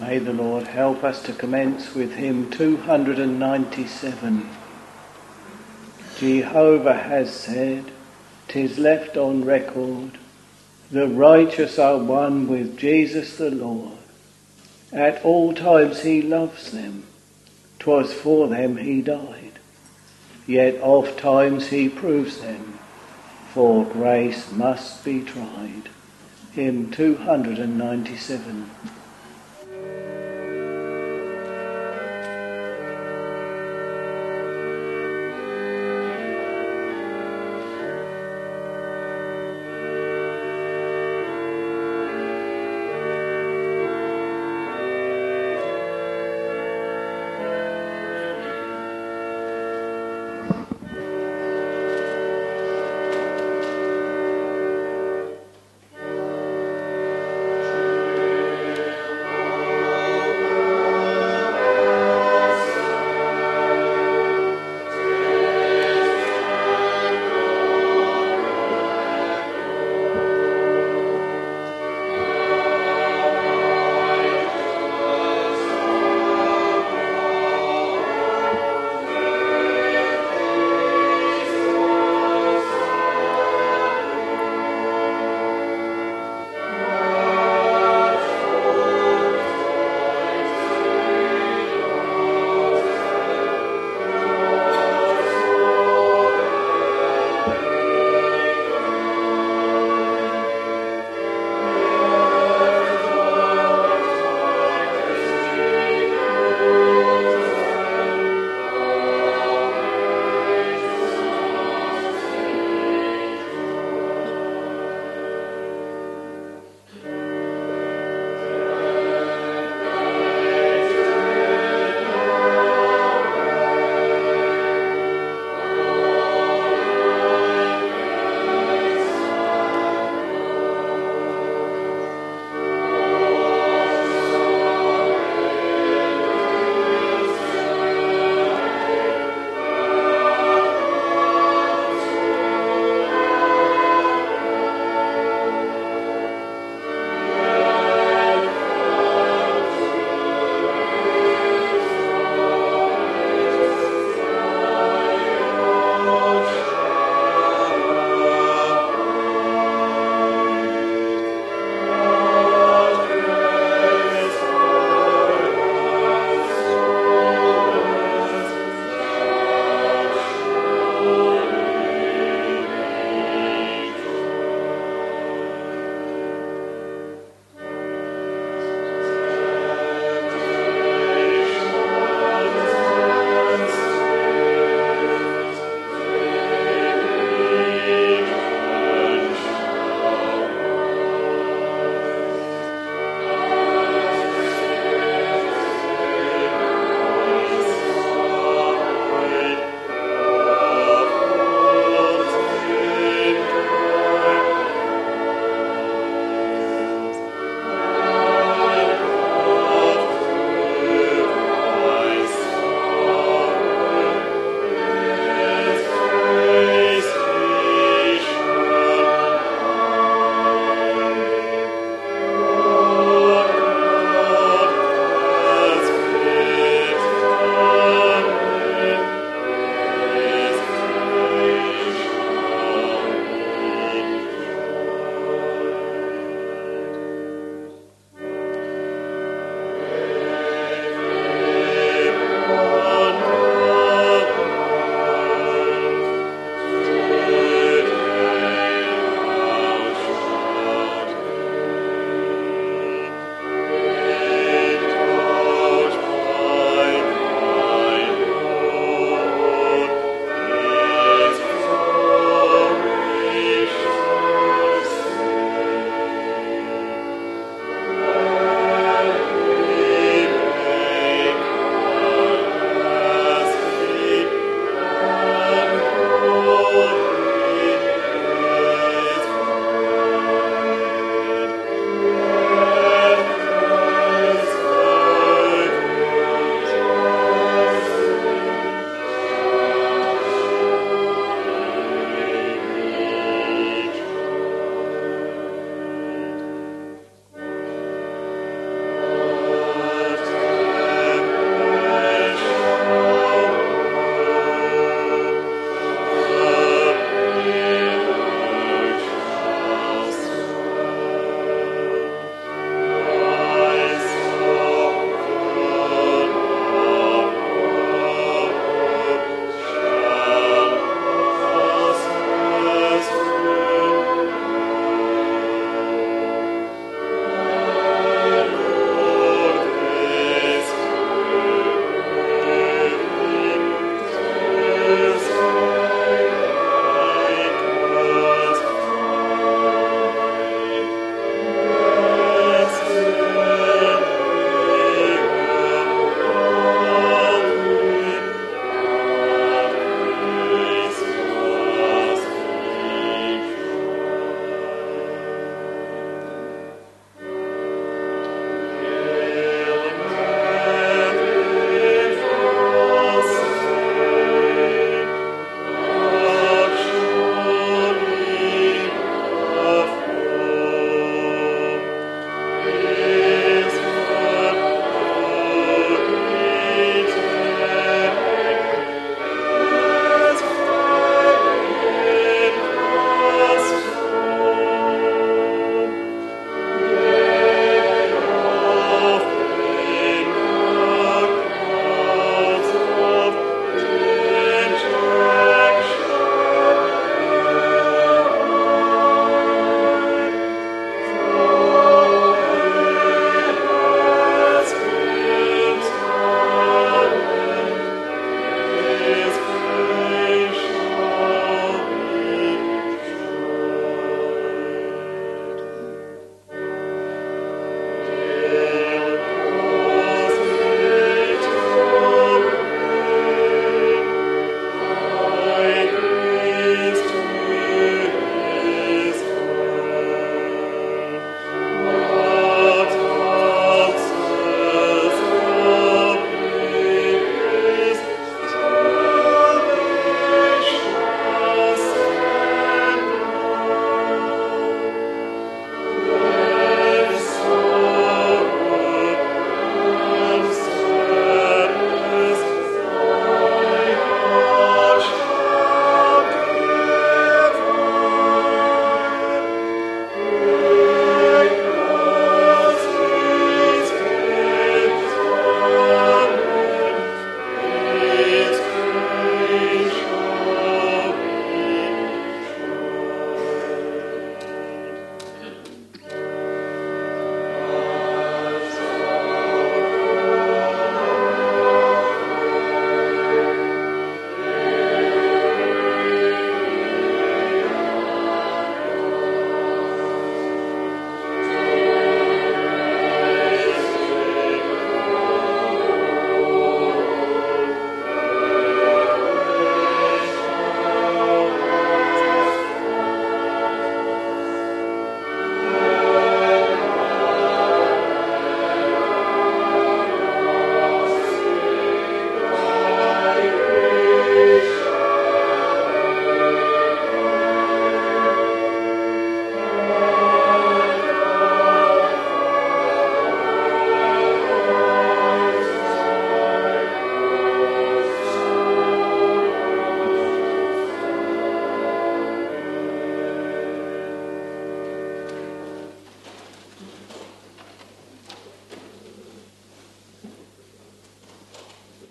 May the Lord help us to commence with hymn 297. Jehovah has said, 'tis left on record, the righteous are one with Jesus the Lord. At all times he loves them, 'twas for them he died. Yet oft times he proves them, for grace must be tried. Hymn 297.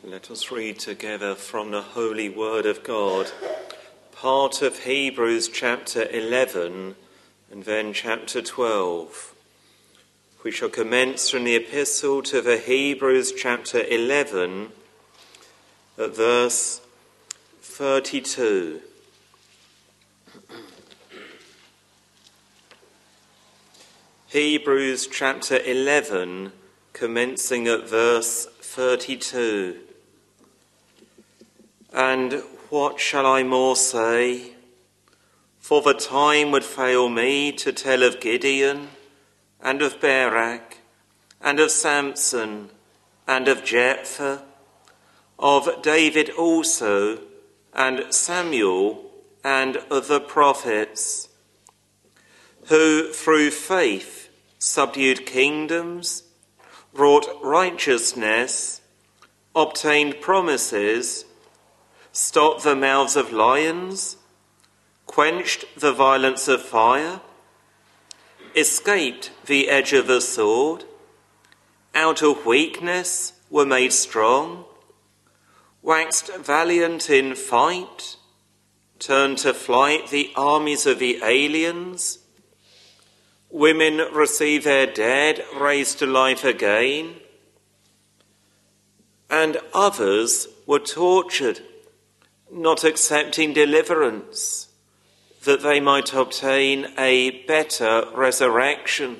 Let us read together from the Holy Word of God, part of Hebrews chapter 11 and then chapter 12. We shall commence from the epistle to the Hebrews chapter 11 at verse 32. Hebrews chapter 11, commencing at verse 32. And what shall I more say? For the time would fail me to tell of Gideon, and of Barak, and of Samson, and of Jephthah, of David also, and Samuel, and of the prophets, who through faith subdued kingdoms, wrought righteousness, obtained promises, stopped the mouths of lions, quenched the violence of fire, escaped the edge of the sword, out of weakness were made strong, waxed valiant in fight, turned to flight the armies of the aliens. Women receive their dead raised to life again, and others were tortured, not accepting deliverance, that they might obtain a better resurrection.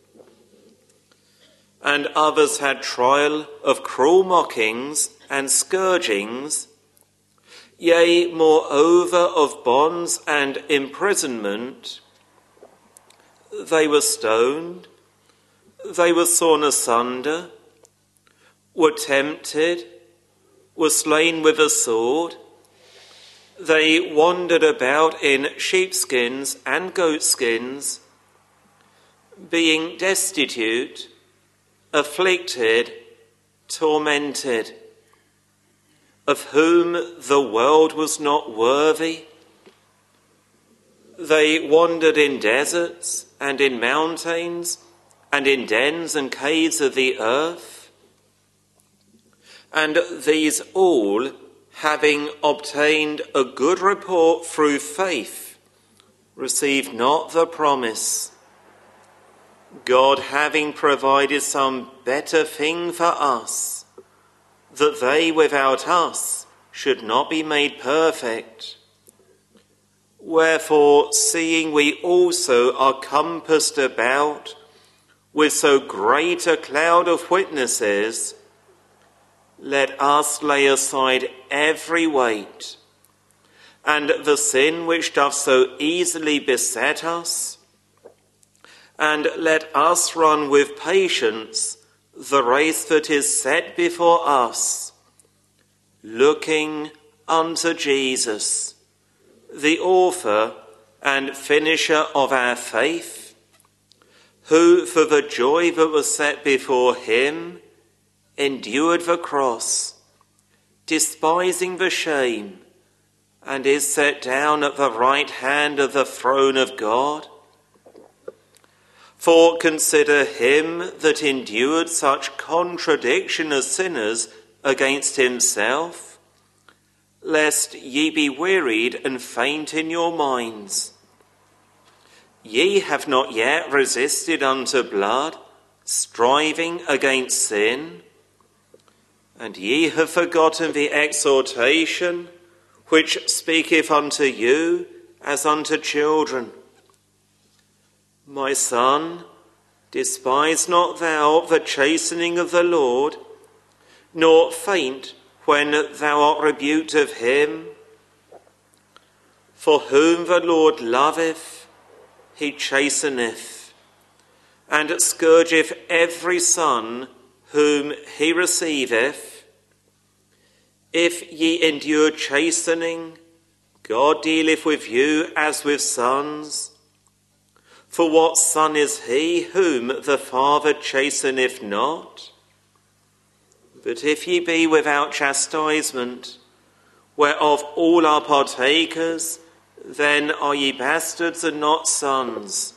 And others had trial of cruel mockings and scourgings, yea, moreover of bonds and imprisonment. They were stoned, they were sawn asunder, were tempted, were slain with a sword. They wandered about in sheepskins and goatskins, being destitute, afflicted, tormented, of whom the world was not worthy. They wandered in deserts and in mountains and in dens and caves of the earth. And these all, having obtained a good report through faith, received not the promise, God having provided some better thing for us, that they without us should not be made perfect. Wherefore, seeing we also are compassed about with so great a cloud of witnesses, let us lay aside every weight, and the sin which doth so easily beset us, and let us run with patience the race that is set before us, looking unto Jesus, the author and finisher of our faith, who for the joy that was set before him endured the cross, despising the shame, and is set down at the right hand of the throne of God. For consider him that endured such contradiction as sinners against himself, lest ye be wearied and faint in your minds. Ye have not yet resisted unto blood, striving against sin, and ye have forgotten the exhortation which speaketh unto you as unto children. My son, despise not thou the chastening of the Lord, nor faint when thou art rebuked of him. For whom the Lord loveth, he chasteneth, and scourgeth every son whom he receiveth. If ye endure chastening, God dealeth with you as with sons. For what son is he whom the Father chasteneth not? But if ye be without chastisement, whereof all are partakers, then are ye bastards and not sons.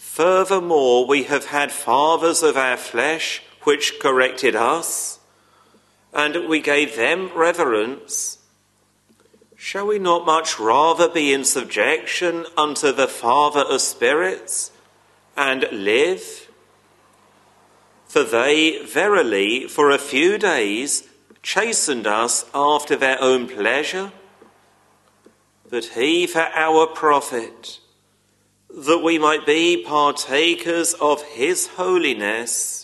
Furthermore, we have had fathers of our flesh which corrected us, and we gave them reverence, shall we not much rather be in subjection unto the Father of spirits and live? For they verily for a few days chastened us after their own pleasure, but he for our profit, that we might be partakers of his holiness.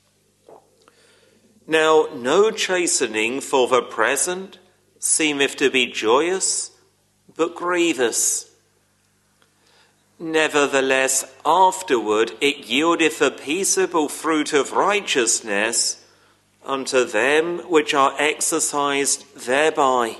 Now no chastening for the present seemeth to be joyous, but grievous. Nevertheless afterward it yieldeth the peaceable fruit of righteousness unto them which are exercised thereby.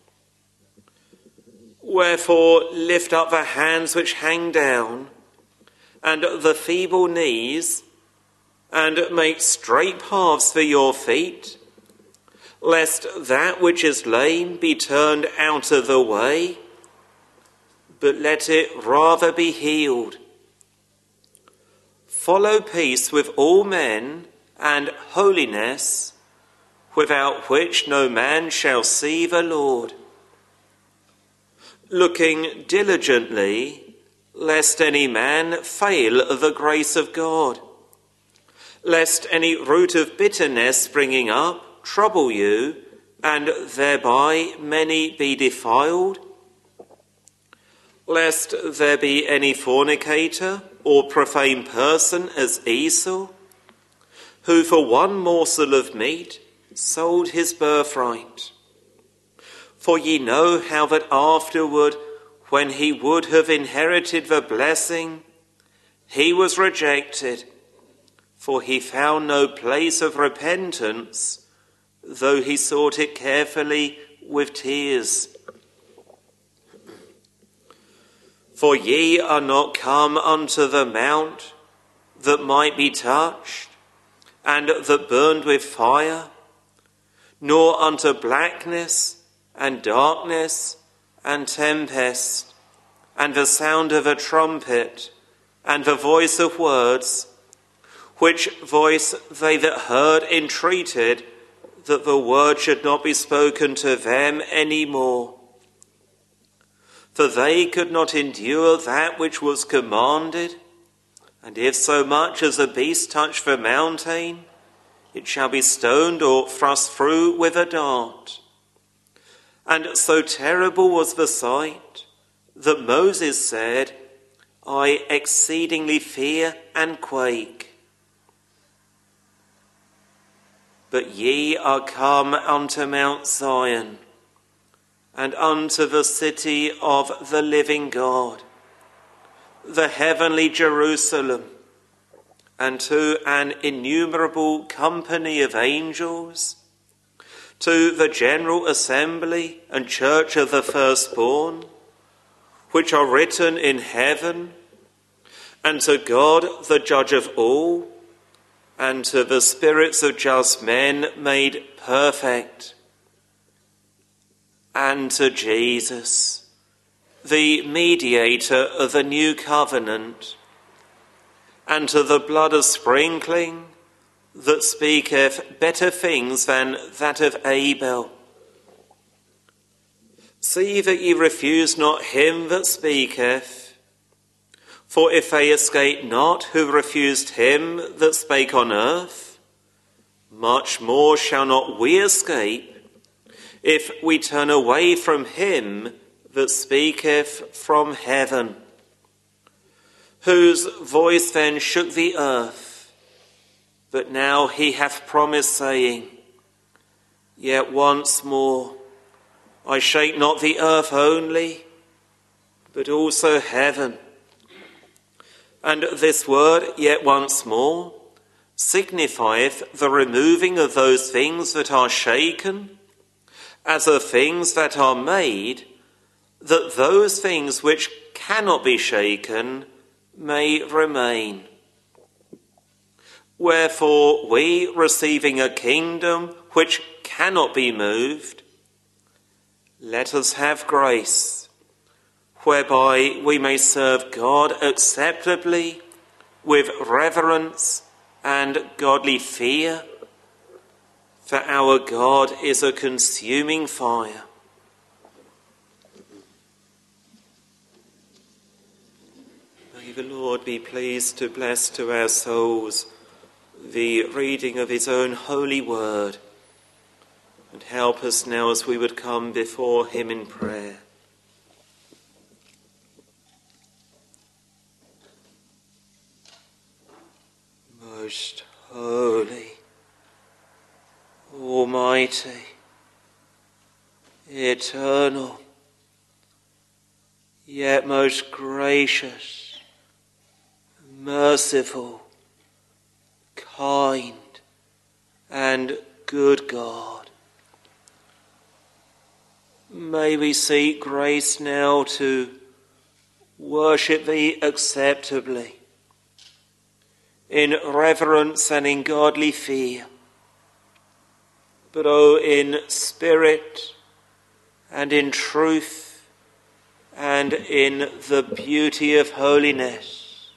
Wherefore lift up the hands which hang down, and the feeble knees, and make straight paths for your feet, lest that which is lame be turned out of the way, but let it rather be healed. Follow peace with all men and holiness, without which no man shall see the Lord. Looking diligently, lest any man fail of the grace of God, lest any root of bitterness springing up trouble you, and thereby many be defiled, lest there be any fornicator or profane person as Esau, who for one morsel of meat sold his birthright. For ye know how that afterward, when he would have inherited the blessing, he was rejected, for he found no place of repentance, though he sought it carefully with tears. For ye are not come unto the mount that might be touched, and that burned with fire, nor unto blackness, and darkness, and tempest, and the sound of a trumpet, and the voice of words, which voice they that heard entreated that the word should not be spoken to them any more. For they could not endure that which was commanded, and if so much as a beast touch the mountain, it shall be stoned or thrust through with a dart. And so terrible was the sight that Moses said, I exceedingly fear and quake. But ye are come unto Mount Zion, and unto the city of the living God, the heavenly Jerusalem, and to an innumerable company of angels, to the general assembly and church of the firstborn, which are written in heaven, and to God the judge of all, and to the spirits of just men made perfect, and to Jesus, the mediator of the new covenant, and to the blood of sprinkling that speaketh better things than that of Abel. See that ye refuse not him that speaketh, for if they escape not who refused him that spake on earth, much more shall not we escape, if we turn away from him that speaketh from heaven, whose voice then shook the earth. But now he hath promised, saying, Yet once more I shake not the earth only, but also heaven. And this word, yet once more, signifieth the removing of those things that are shaken, as of things that are made, that those things which cannot be shaken may remain. Wherefore we, receiving a kingdom which cannot be moved, let us have grace, whereby we may serve God acceptably with reverence and godly fear, for our God is a consuming fire. May the Lord be pleased to bless to our souls the reading of his own holy word, and help us now as we would come before him in prayer. Most holy, almighty, eternal, yet most gracious, merciful, kind, and good God, may we seek grace now to worship thee acceptably, in reverence and in godly fear, but in spirit and in truth and in the beauty of holiness.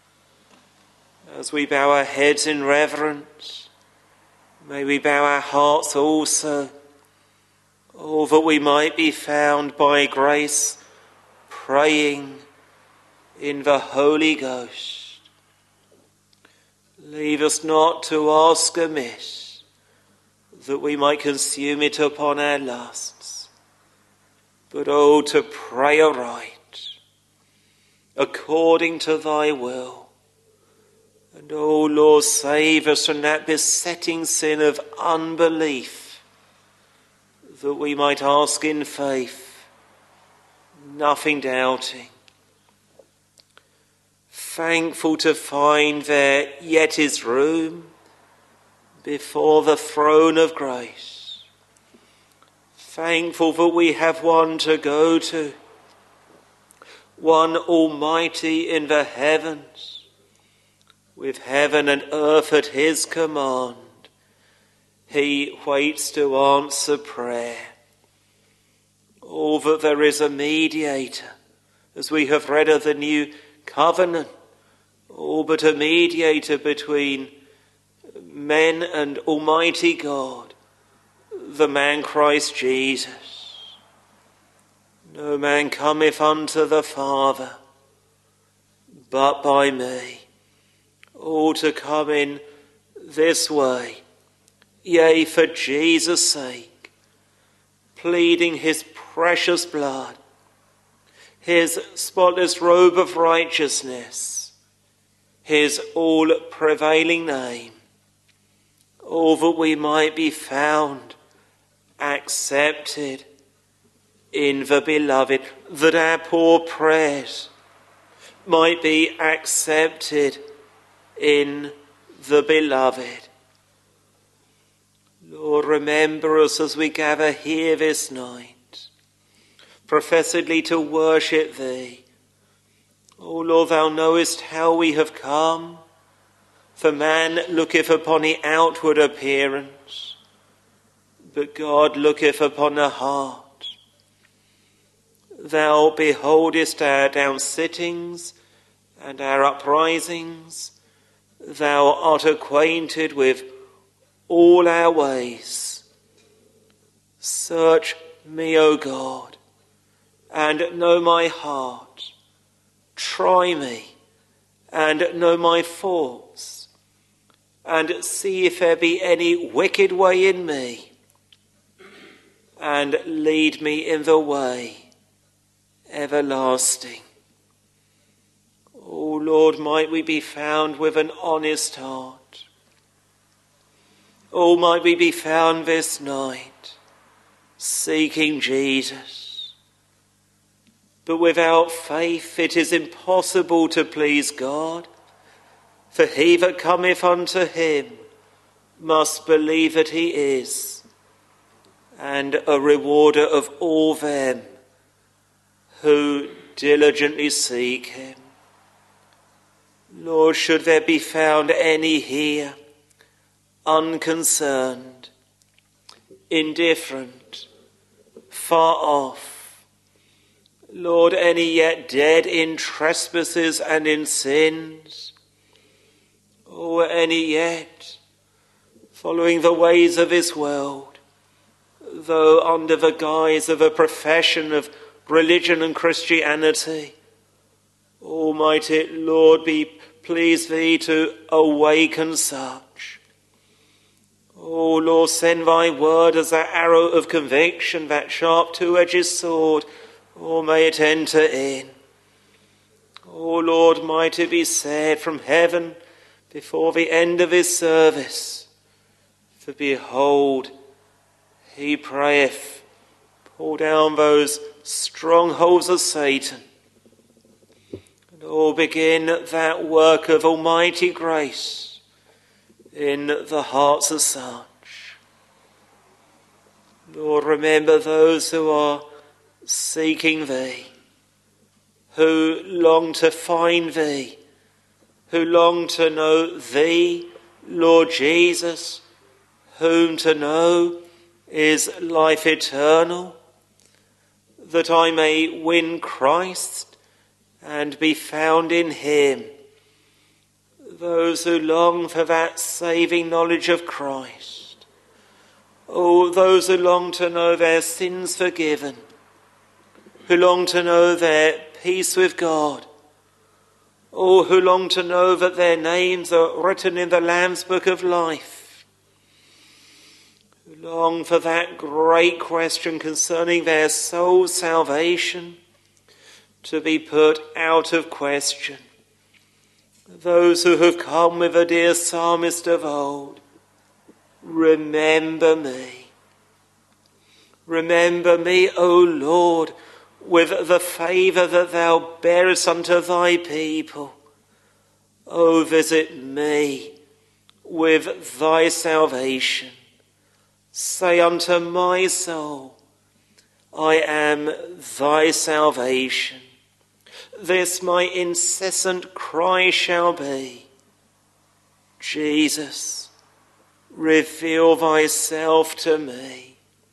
As we bow our heads in reverence, may we bow our hearts also, that we might be found by grace praying in the Holy Ghost. Leave us not to ask amiss, that we might consume it upon our lusts, but to pray aright, according to thy will. And Lord, save us from that besetting sin of unbelief, that we might ask in faith, nothing doubting. Thankful to find there yet is room before the throne of grace. Thankful that we have one to go to, one almighty in the heavens, with heaven and earth at his command. He waits to answer prayer. That there is a mediator, as we have read of the new covenant, but a mediator between men and Almighty God, the man Christ Jesus. No man cometh unto the Father but by me. All to come in this way, yea, for Jesus' sake, pleading his precious blood, his spotless robe of righteousness, his all-prevailing name, that we might be found accepted in the beloved, that our poor prayers might be accepted in the beloved. Lord, remember us as we gather here this night, professedly to worship thee. O Lord, thou knowest how we have come. For man looketh upon the outward appearance, but God looketh upon the heart. Thou beholdest our downsittings and our uprisings. Thou art acquainted with all our ways. Search me, O God, and know my heart. Try me and know my thoughts, and see if there be any wicked way in me, and lead me in the way everlasting. O Lord, might we be found with an honest heart. O might we be found this night seeking Jesus. But without faith it is impossible to please God. For he that cometh unto him must believe that he is, and a rewarder of all them who diligently seek him. Lord, should there be found any here unconcerned, indifferent, far off, Lord, any yet dead in trespasses and in sins, or any yet following the ways of this world, though under the guise of a profession of religion and Christianity. Almighty Lord, be pleased thee to awaken such. O Lord, send thy word as that arrow of conviction, that sharp two-edged sword, or may it enter in. O Lord, might it be said from heaven before the end of his service, for behold, he prayeth, pull down those strongholds of Satan, and all begin that work of almighty grace in the hearts of such. Lord, remember those who are seeking thee, who long to find thee, who long to know thee, Lord Jesus, whom to know is life eternal, that I may win Christ and be found in him. Those who long for that saving knowledge of Christ. Oh, those who long to know their sins forgiven, who long to know their peace with God. Oh, who long to know that their names are written in the Lamb's Book of Life. Who long for that great question concerning their soul's salvation to be put out of question. Those who have come with the dear psalmist of old, remember me. Remember me, O Lord, with the favour that thou bearest unto thy people. O visit me with thy salvation. Say unto my soul, I am thy salvation. This my incessant cry shall be, Jesus, reveal thyself to me.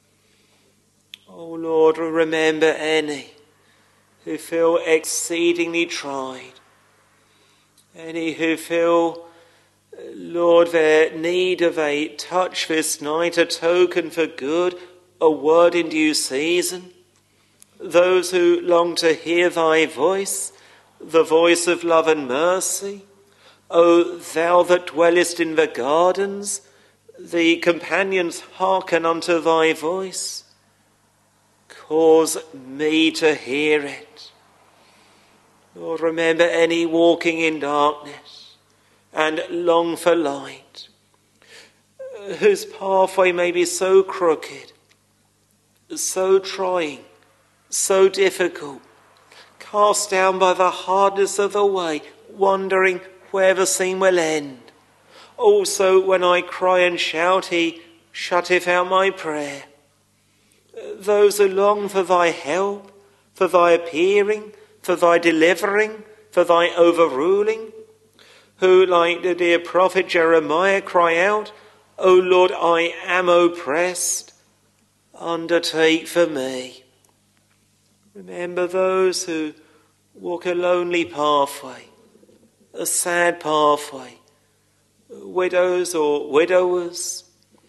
O Lord, remember any who feel exceedingly tried, any who feel, Lord, their need of a touch this night, a token for good, a word in due season. Those who long to hear thy voice, the voice of love and mercy. O thou that dwellest in the gardens, the companions hearken unto thy voice. Cause me to hear it. Lord, remember any walking in darkness and long for light, whose pathway may be so crooked, so trying, so difficult, cast down by the hardness of the way, wondering where the scene will end. Also, when I cry and shout, he shutteth out my prayer. Those who long for thy help, for thy appearing, for thy delivering, for thy overruling, who, like the dear prophet Jeremiah, cry out, O Lord, I am oppressed, undertake for me. Remember those who walk a lonely pathway, a sad pathway, widows or widowers.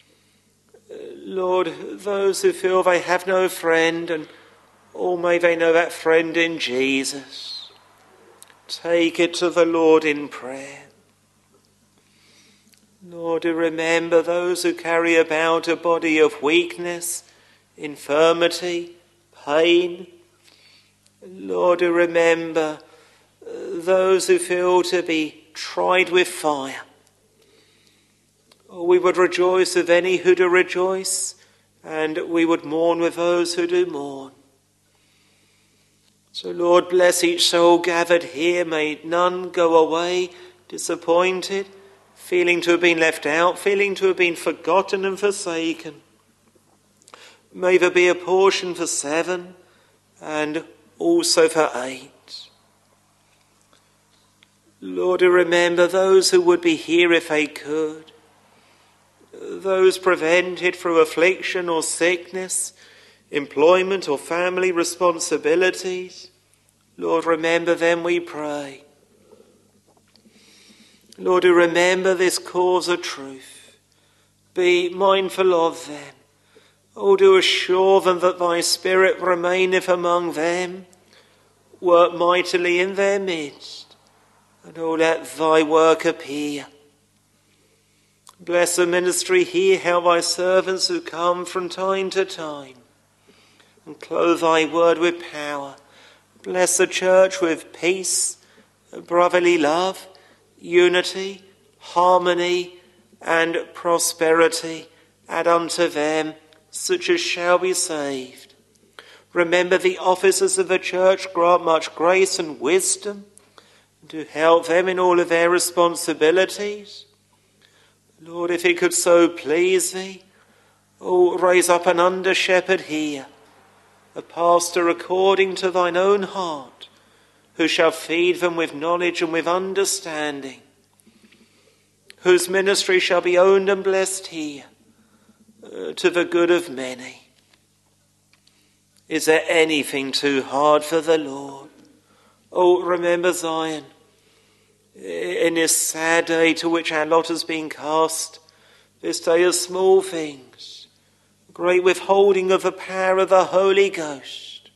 Lord, those who feel they have no friend, and oh, may they know that friend in Jesus. Take it to the Lord in prayer. Lord, remember those who carry about a body of weakness, infirmity, pain. Lord, remember those who feel to be tried with fire. Oh, we would rejoice with any who do rejoice, and we would mourn with those who do mourn. So, Lord, bless each soul gathered here. May none go away disappointed, feeling to have been left out, feeling to have been forgotten and forsaken. May there be a portion for 7 and also for 8. Lord, remember those who would be here if they could, those prevented through affliction or sickness, employment or family responsibilities. Lord, remember them, we pray. Lord, remember this cause of truth. be mindful of them. O do assure them that thy Spirit remaineth among them. Work mightily in their midst, and O let thy work appear. Bless the ministry here, help thy servants who come from time to time, and clothe thy word with power. Bless the church with peace, brotherly love, unity, harmony, and prosperity. Add unto them such as shall be saved. Remember the officers of the church, grant much grace and wisdom, and to help them in all of their responsibilities. Lord, if it could so please thee, raise up an under-shepherd here, a pastor according to thine own heart, who shall feed them with knowledge and with understanding, whose ministry shall be owned and blessed here, to the good of many. Is there anything too hard for the Lord? Oh, remember Zion. In this sad day to which our lot has been cast, this day of small things, great withholding of the power of the Holy Ghost.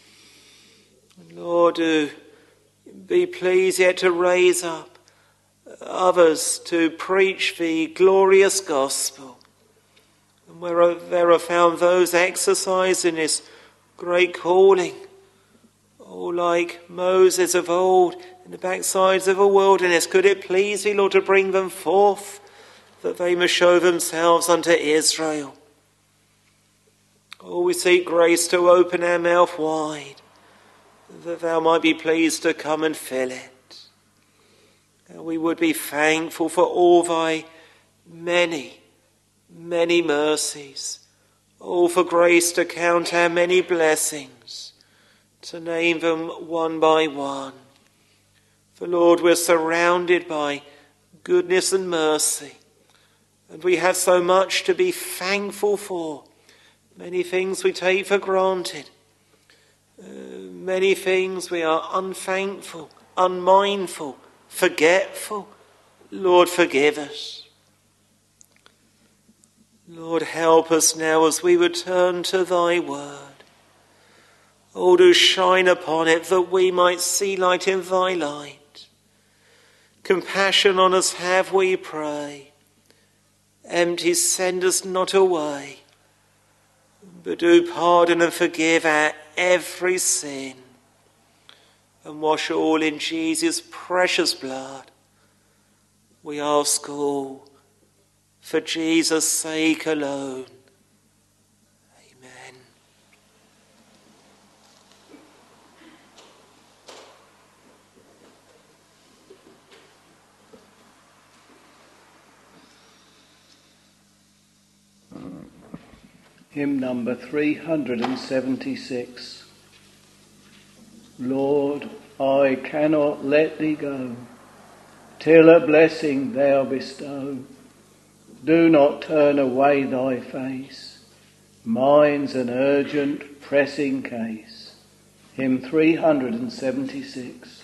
Lord, do be pleased yet to raise up others to preach the glorious gospel. And where there are found those exercised in this great calling, like Moses of old in the backsides of a wilderness, could it please thee, Lord, to bring them forth, that they may show themselves unto Israel. We seek grace to open our mouth wide, that thou might be pleased to come and fill it. And we would be thankful for all thy many, many mercies. For grace to count our many blessings, to name them one by one. For Lord, we're surrounded by goodness and mercy, and we have so much to be thankful for. Many things we take for granted. Many things we are unthankful, unmindful, forgetful. Lord, forgive us. Lord, help us now as we return to thy word. Do shine upon it that we might see light in thy light. Compassion on us have, we pray. Empty send us not away, but do pardon and forgive our every sin, and wash all in Jesus' precious blood. We ask all for Jesus' sake alone. Amen. Hymn number 376. Lord, I cannot let thee go, till a blessing thou bestow. Do not turn away thy face, mine's an urgent, pressing case. Hymn 376.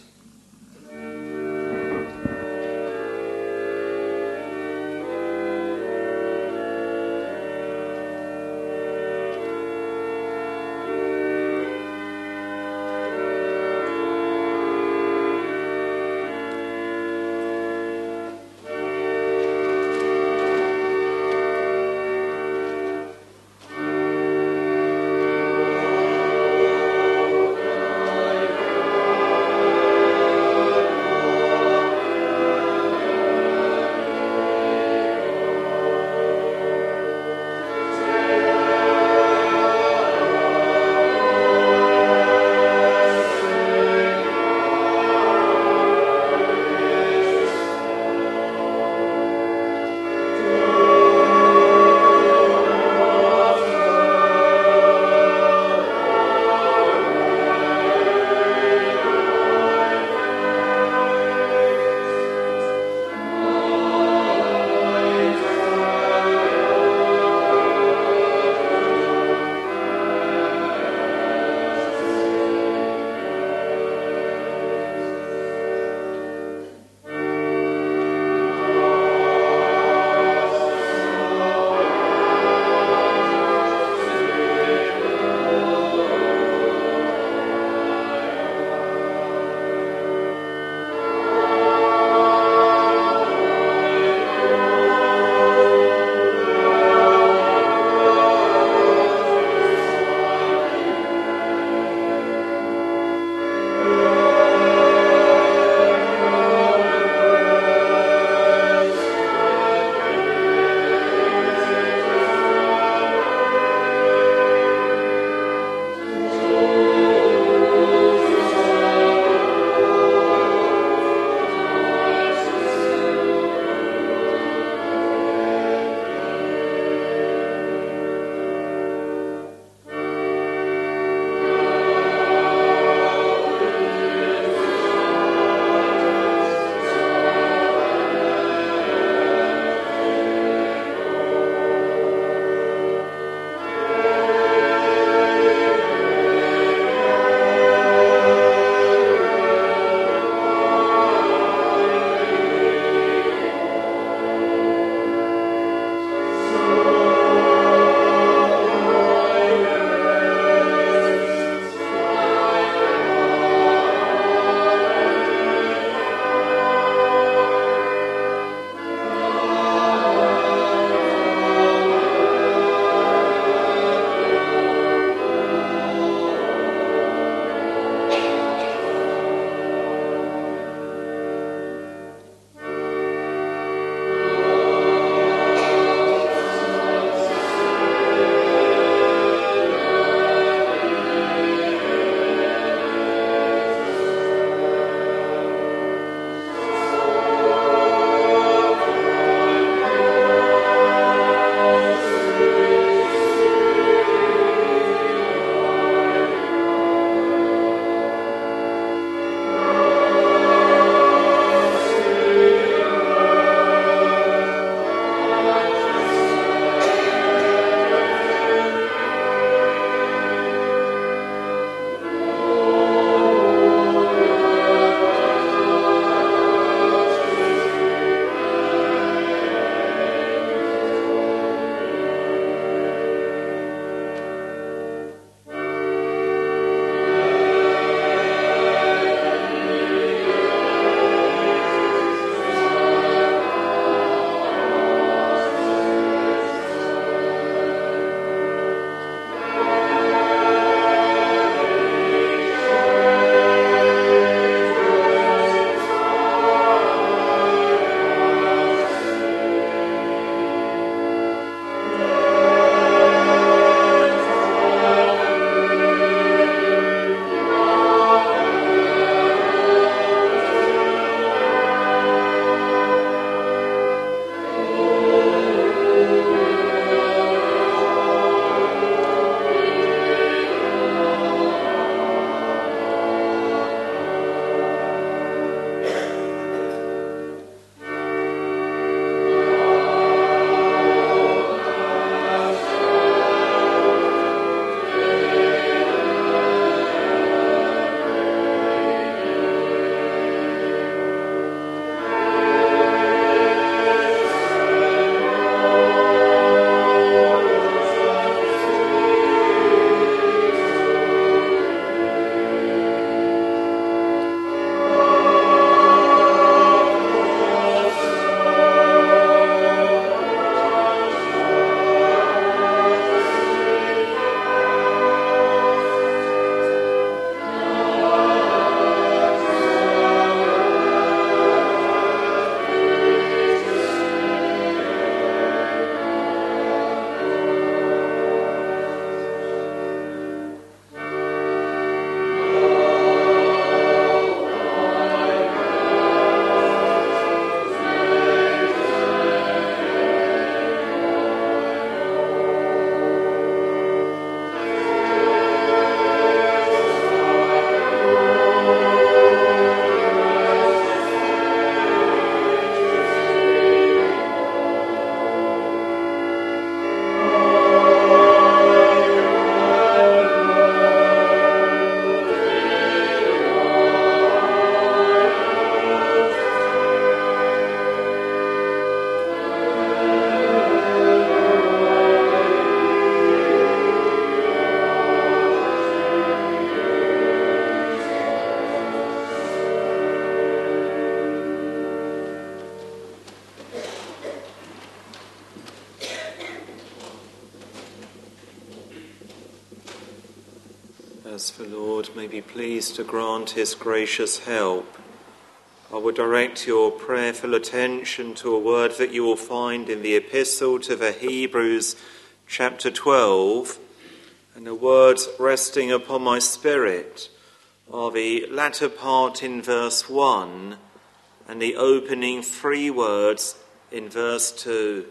prayers. The Lord may be pleased to grant his gracious help. I will direct your prayerful attention to a word that you will find in the Epistle to the Hebrews, chapter 12, and the words resting upon my spirit are the latter part in verse 1 and the opening 3 words in verse 2.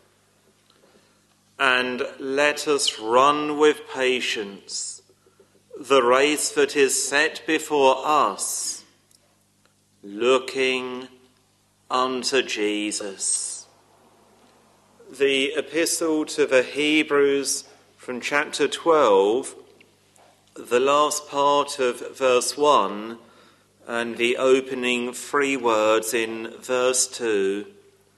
And let us run with patience the race that is set before us, looking unto Jesus. The Epistle to the Hebrews from chapter 12, the last part of verse 1 and the opening 3 words in verse 2.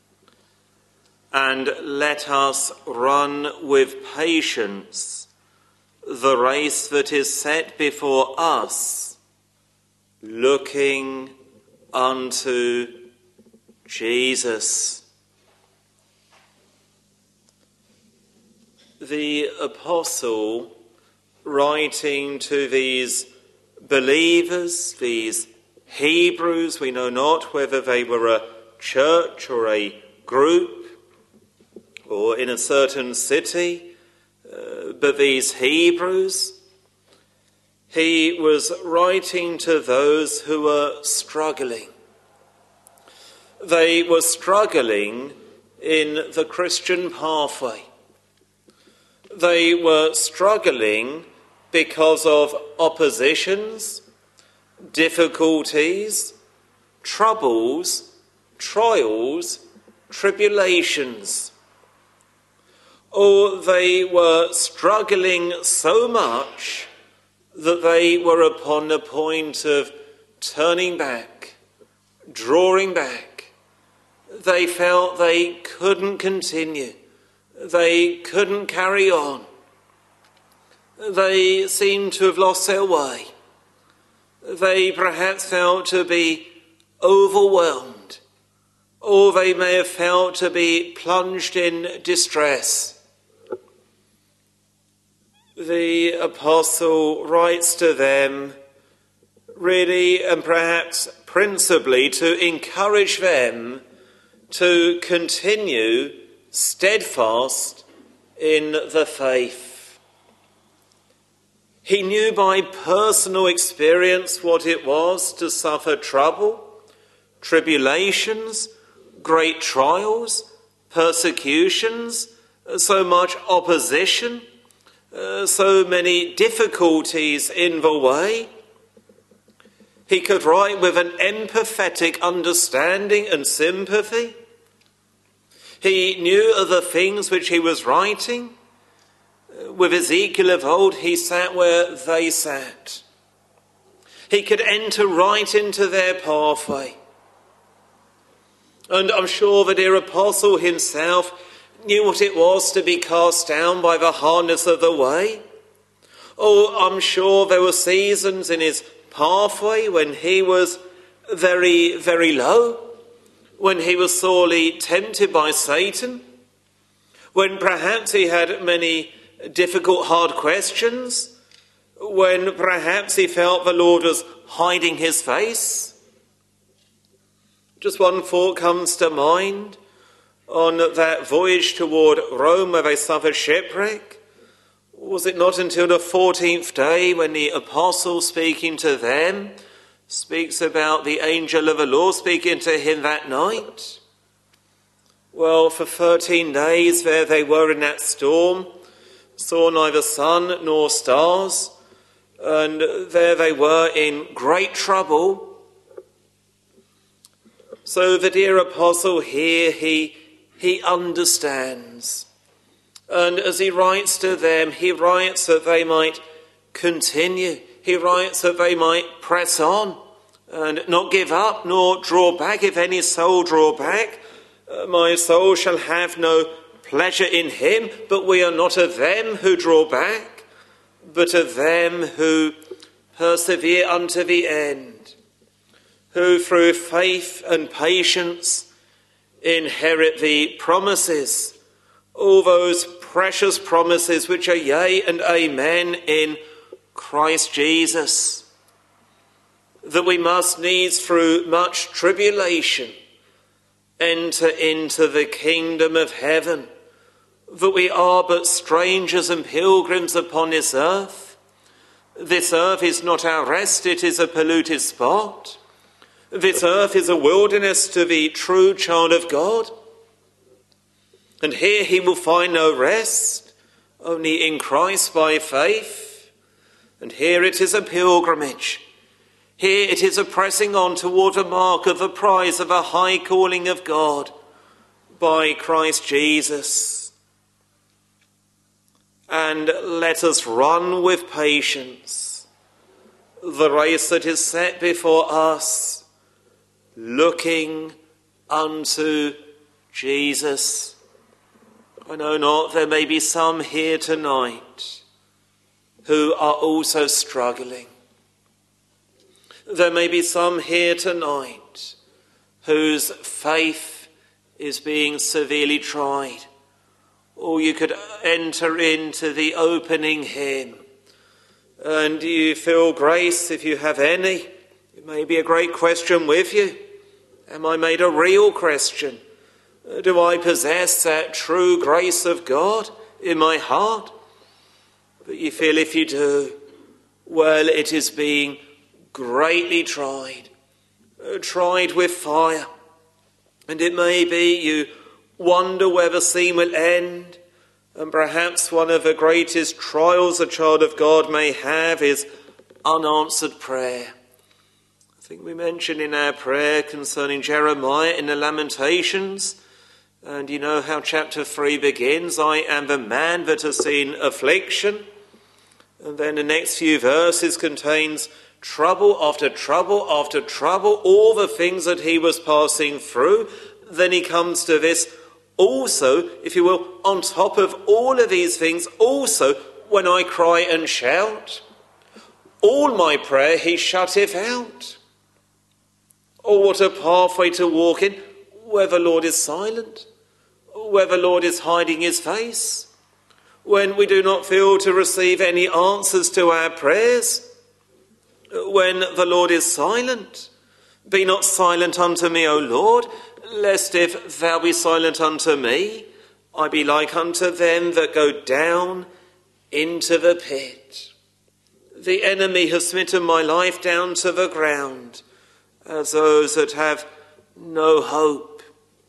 And let us run with patience the race that is set before us, looking unto Jesus. The apostle, writing to these believers, these Hebrews, we know not whether they were a church or a group or in a certain city, but these Hebrews, he was writing to those who were struggling. They were struggling in the Christian pathway. They were struggling because of oppositions, difficulties, troubles, trials, tribulations. Or they were struggling so much that they were upon the point of turning back, drawing back. They felt they couldn't continue. They couldn't carry on. They seemed to have lost their way. They perhaps felt to be overwhelmed, or they may have felt to be plunged in distress. The apostle writes to them really and perhaps principally to encourage them to continue steadfast in the faith. He knew by personal experience what it was to suffer trouble, tribulations, great trials, persecutions, so much opposition, so many difficulties in the way. He could write with an empathetic understanding and sympathy. He knew of the things which he was writing. With Ezekiel of old, he sat where they sat. He could enter right into their pathway. And I'm sure the dear apostle himself knew what it was to be cast down by the hardness of the way. Oh, I'm sure there were seasons in his pathway when he was very, very low, when he was sorely tempted by Satan, when perhaps he had many difficult, hard questions, when perhaps he felt the Lord was hiding his face. Just one thought comes to mind. On that voyage toward Rome where they suffered shipwreck, was it not until the 14th day when the apostle speaking to them speaks about the angel of the Lord speaking to him that night? Well, for 13 days there they were in that storm, saw neither sun nor stars, and there they were in great trouble. So the dear apostle here, he understands. And as he writes to them, he writes that they might continue. He writes that they might press on and not give up nor draw back. If any soul draw back, my soul shall have no pleasure in him. But we are not of them who draw back, but of them who persevere unto the end, who through faith and patience inherit the promises, all those precious promises which are yea and amen in Christ Jesus, that we must needs through much tribulation enter into the kingdom of heaven, that we are but strangers and pilgrims upon this earth. This earth is not our rest, it is a polluted spot. This earth is a wilderness to the true child of God. And here he will find no rest, only in Christ by faith. And here it is a pilgrimage. Here it is a pressing on toward a mark of the prize of a high calling of God by Christ Jesus. And let us run with patience the race that is set before us, looking unto Jesus. I know not, there may be some here tonight who are also struggling. There may be some here tonight whose faith is being severely tried. Or you could enter into the opening hymn and you feel grace, if you have any. It may be a great question with you. Am I made a real Christian? Do I possess that true grace of God in my heart? But you feel if you do, well, it is being greatly tried with fire. And it may be you wonder where the scene will end, and perhaps one of the greatest trials a child of God may have is unanswered prayer. I think we mentioned in our prayer concerning Jeremiah in the Lamentations, and you know how chapter 3 begins, I am the man that has seen affliction. And then the next few verses contains trouble after trouble after trouble, all the things that he was passing through. Then he comes to this also, if you will, on top of all of these things, also when I cry and shout, all my prayer he shutteth out. Oh, what a pathway to walk in, where the Lord is silent, where the Lord is hiding his face, when we do not feel to receive any answers to our prayers, when the Lord is silent. Be not silent unto me, O Lord, lest if thou be silent unto me, I be like unto them that go down into the pit. The enemy has smitten my life down to the ground, as those that have no hope.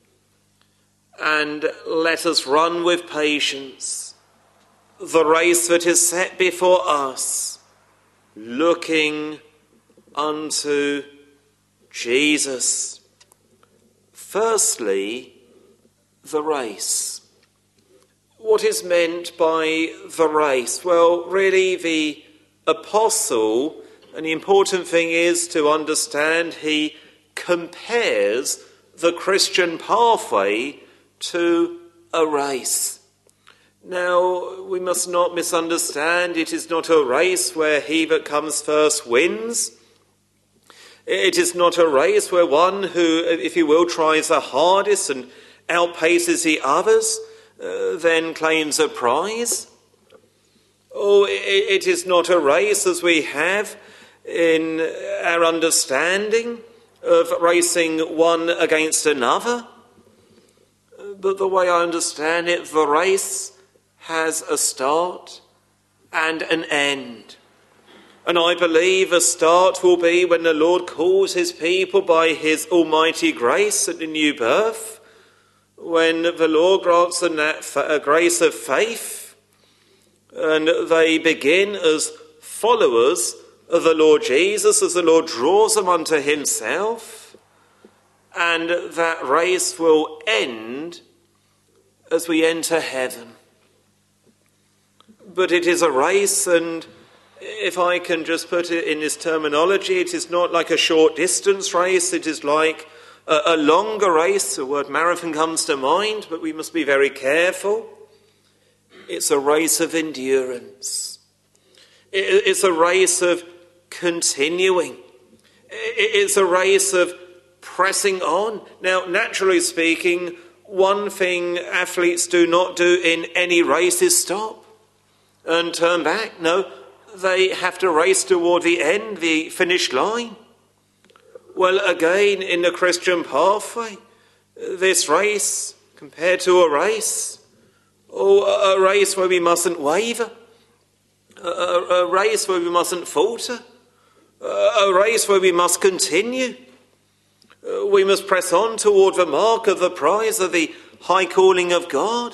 And let us run with patience the race that is set before us, looking unto Jesus. Firstly, the race. What is meant by the race? Well, really the apostle, and the important thing is to understand he compares the Christian pathway to a race. Now, we must not misunderstand, it is not a race where he that comes first wins. It is not a race where one who, if you will, tries the hardest and outpaces the others, then claims a prize. Oh, it is not a race as we have in our understanding of racing one against another. But the way I understand it, the race has a start and an end. And I believe a start will be when the Lord calls his people by his almighty grace at the new birth, when the Lord grants them that grace of faith, and they begin as followers of the Lord Jesus, as the Lord draws them unto himself, and that race will end as we enter heaven. But it is a race, and if I can just put it in this terminology, it is not like a short distance race, it is like a longer race. The word marathon comes to mind, but we must be very careful. It's a race of endurance. It's a race of continuing. It's a race of pressing on. Now, naturally speaking, one thing athletes do not do in any race is stop and turn back. No, they have to race toward the end, the finish line. Well, again, in the Christian pathway, this race compared to a race, a race where we mustn't waver, a race where we mustn't falter, a race where we must continue. We must press on toward the mark of the prize of the high calling of God.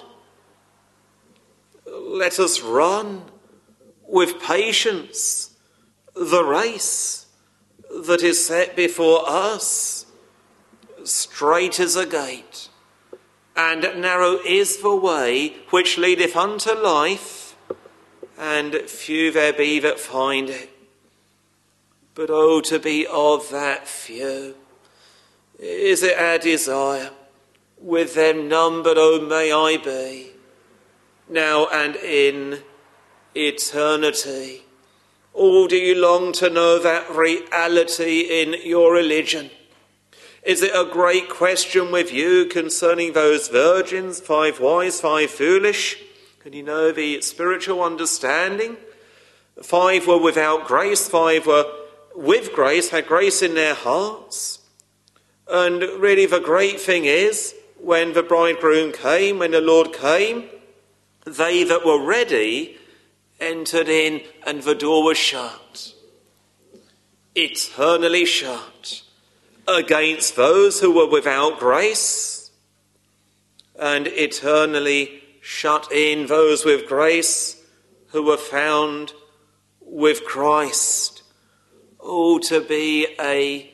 Let us run with patience the race that is set before us. Straight is a gate, and narrow is the way which leadeth unto life, and few there be that find it. But oh, to be of that few is it our desire, with them none but oh may I be, now and in eternity. Or do you long to know that reality in your religion? Is it a great question with you concerning those virgins, 5 wise, 5 foolish? Can you know the spiritual understanding? 5 were without grace, 5 were with grace, had grace in their hearts. And really the great thing is, when the bridegroom came, when the Lord came, they that were ready entered in, and the door was shut, eternally shut, against those who were without grace, and eternally shut in those with grace who were found with Christ. Oh, to be a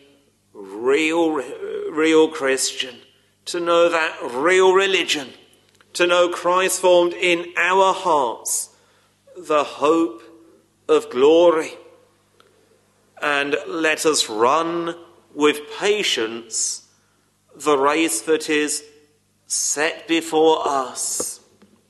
real Christian, to know that real religion, to know Christ formed in our hearts, the hope of glory. And let us run with patience the race that is set before us.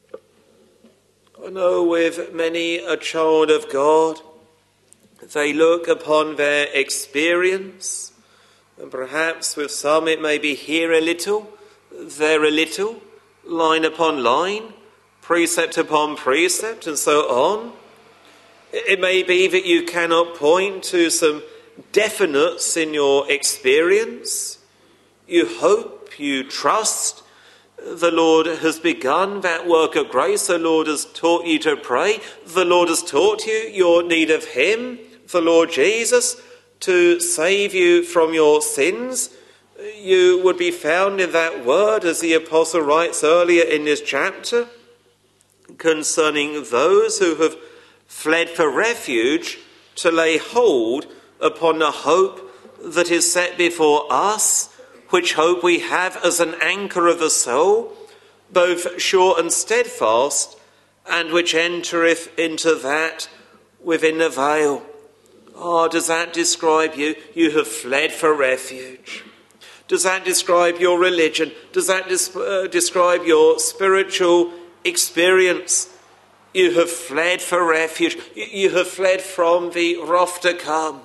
I know with many a child of God, they look upon their experience, and perhaps with some it may be here a little, there a little, line upon line, precept upon precept, and so on. It may be that you cannot point to some definites in your experience. You hope, you trust. The Lord has begun that work of grace. The Lord has taught you to pray. The Lord has taught you your need of Him, the Lord Jesus, to save you from your sins. You would be found in that word, as the apostle writes earlier in this chapter, concerning those who have fled for refuge, to lay hold upon the hope that is set before us, which hope we have as an anchor of the soul, both sure and steadfast, and which entereth into that within the veil. Oh, does that describe you? You have fled for refuge. Does that describe your religion? Does that describe your spiritual experience? You have fled for refuge. You have fled from the wrath to come.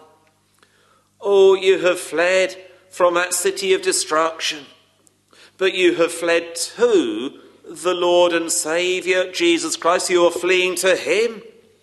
Oh, you have fled from that city of destruction. But you have fled to the Lord and Saviour, Jesus Christ. You are fleeing to Him.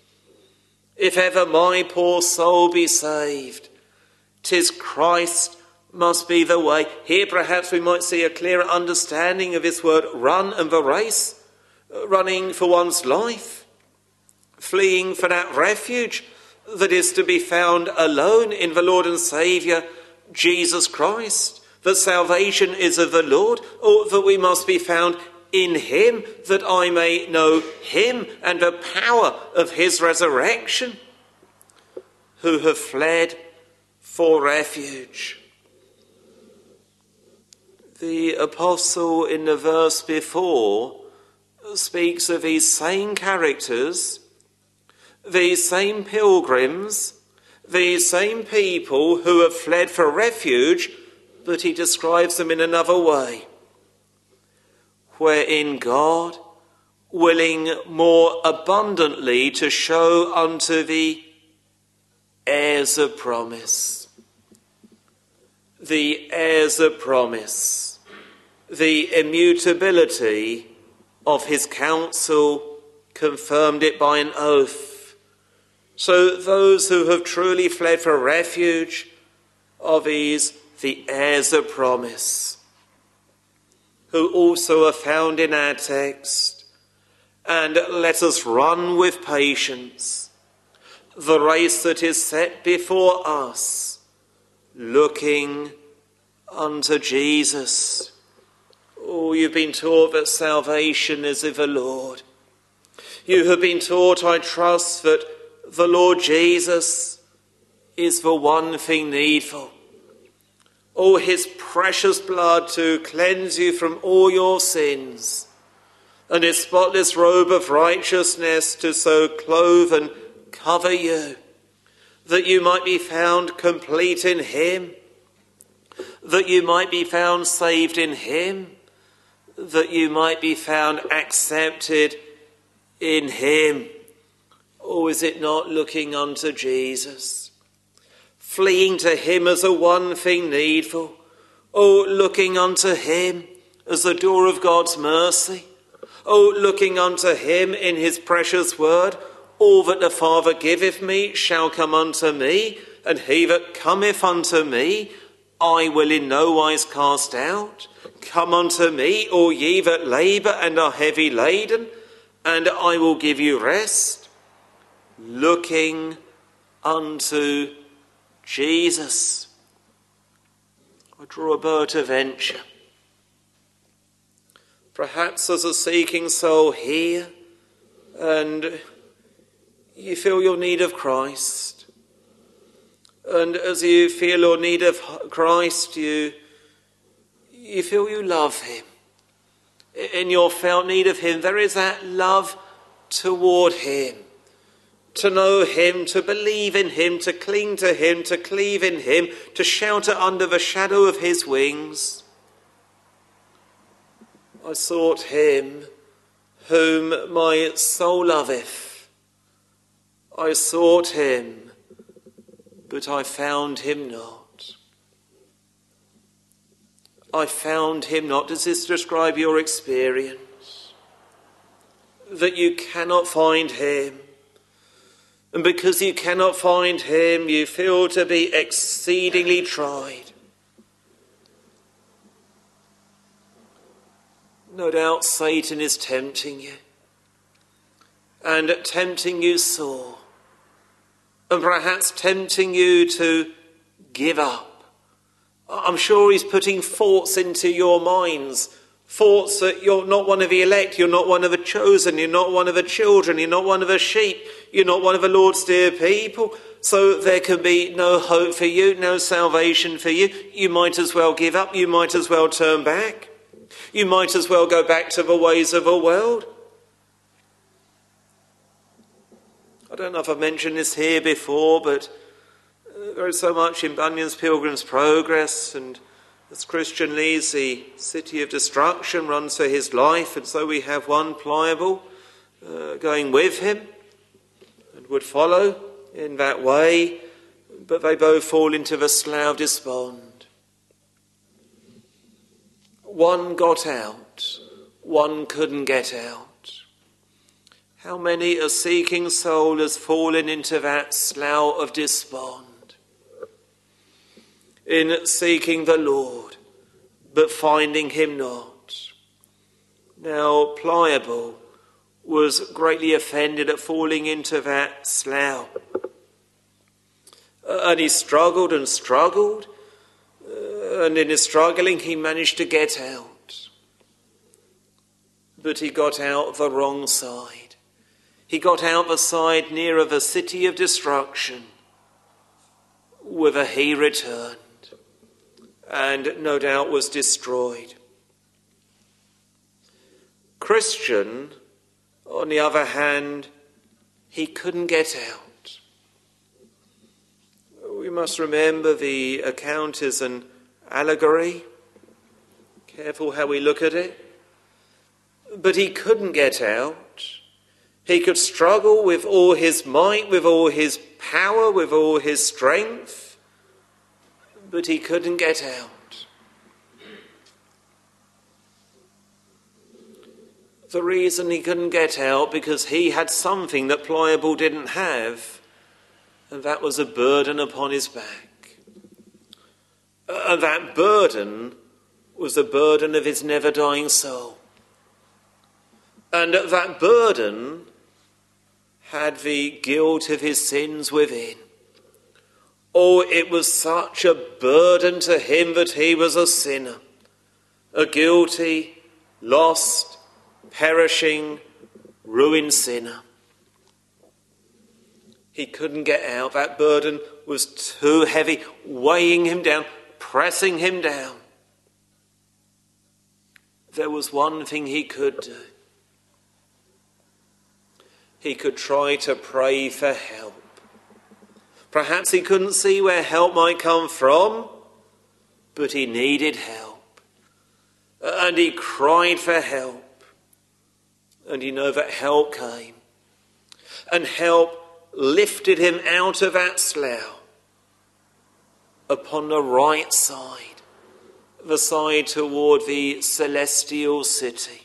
If ever my poor soul be saved, 'tis Christ must be the way. Here perhaps we might see a clearer understanding of this word run and the race. Running for one's life, fleeing for that refuge that is to be found alone in the Lord and Saviour, Jesus Christ. That salvation is of the Lord, or that we must be found in Him, that I may know Him and the power of His resurrection, who have fled for refuge. The apostle in the verse before speaks of these same characters, these same pilgrims, these same people who have fled for refuge, but he describes them in another way, wherein God, willing more abundantly to show unto the heirs of promise, the heirs of promise, the immutability of his counsel, confirmed it by an oath, So those who have truly fled for refuge are these, the heirs of promise, who also are found in our text. And let us run with patience the race that is set before us, looking unto Jesus. Oh, you've been taught that salvation is of the Lord. You have been taught, I trust, that the Lord Jesus is the one thing needful. Oh, his precious blood to cleanse you from all your sins, and his spotless robe of righteousness to so clothe and cover you, that you might be found complete in him, that you might be found saved in him, that you might be found accepted in him. Or is it not looking unto Jesus, fleeing to him as the one thing needful? Oh, looking unto him as the door of God's mercy. Oh, looking unto him in his precious word. All that the Father giveth me shall come unto me, and he that cometh unto me I will in no wise cast out. Come unto me, all ye that labour and are heavy laden, and I will give you rest. Looking unto Jesus. I draw a bow to venture. Perhaps as a seeking soul here, and you feel your need of Christ. And as you feel your need of Christ, you feel you love him. In your felt need of him, there is that love toward him. To know him, to believe in him, to cling to him, to cleave in him, to shelter under the shadow of his wings. I sought him whom my soul loveth. I sought him, but I found him not. I found him not. Does this describe your experience? That you cannot find him. And because you cannot find him, you feel to be exceedingly tried. No doubt Satan is tempting you. And tempting you sore. And perhaps tempting you to give up. I'm sure he's putting thoughts into your minds. Thoughts that you're not one of the elect, you're not one of the chosen, you're not one of the children, you're not one of the sheep, you're not one of the Lord's dear people. So there can be no hope for you, no salvation for you. You might as well give up, you might as well turn back. You might as well go back to the ways of the world. I don't know if I've mentioned this here before, but there is so much in Bunyan's Pilgrim's Progress, and as Christian leaves the city of destruction, runs for his life, and so we have one Pliable going with him and would follow in that way, but they both fall into the slough of despond. One got out, one couldn't get out. How many a seeking soul has fallen into that slough of despond? In seeking the Lord, but finding him not. Now, Pliable was greatly offended at falling into that slough. And he struggled and struggled, and in his struggling he managed to get out. But he got out the wrong side. He got out the side nearer the city of destruction, whither he returned, and no doubt was destroyed. Christian, on the other hand, he couldn't get out. We must remember the account is an allegory. Careful how we look at it. But he couldn't get out. He could struggle with all his might, with all his power, with all his strength, but he couldn't get out. The reason he couldn't get out, because he had something that Pliable didn't have, And that was a burden upon his back. And that burden was the burden of his never-dying soul. And that burden had the guilt of his sins within. Oh, it was such a burden to him that he was a sinner, a guilty, lost, perishing, ruined sinner. He couldn't get out. That burden was too heavy, weighing him down, pressing him down. There was one thing he could do. He could try to pray for help. Perhaps he couldn't see where help might come from, but he needed help. And he cried for help. And you know that help came. And help lifted him out of that slough upon the right side, the side toward the celestial city.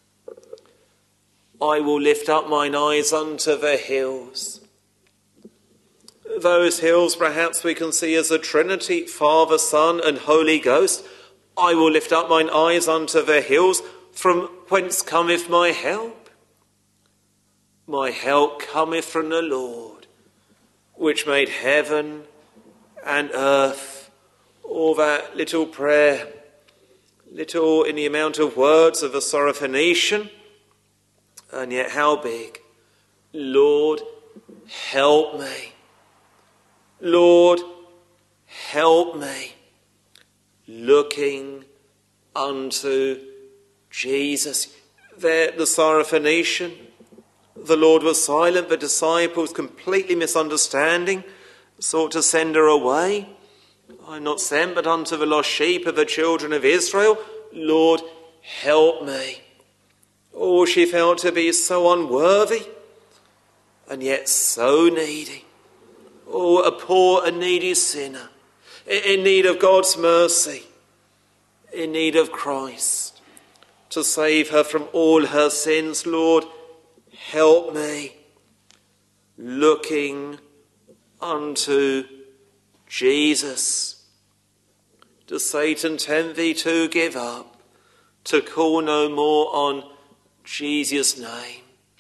I will lift up mine eyes unto the hills. Those hills perhaps we can see as a Trinity, Father, Son and Holy Ghost. I will lift up mine eyes unto the hills, from whence cometh my help? My help cometh from the Lord, which made heaven and earth. All that little prayer, little in the amount of words of the Syrophoenician, and yet how big. Lord, help me. Lord, help me. Looking unto Jesus. There, the Syrophoenician, the Lord was silent. The disciples, completely misunderstanding, sought to send her away. I'm not sent but unto the lost sheep of the children of Israel. Lord, help me. Oh, she felt to be so unworthy and yet so needy. Oh, a poor and needy sinner in need of God's mercy, in need of Christ to save her from all her sins. Lord, help me. Looking unto Jesus. Does Satan tempt thee to give up, to call no more on Jesus' name?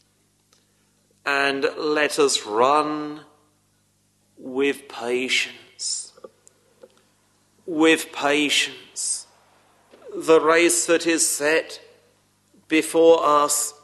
And let us run with patience. With patience. The race that is set before us.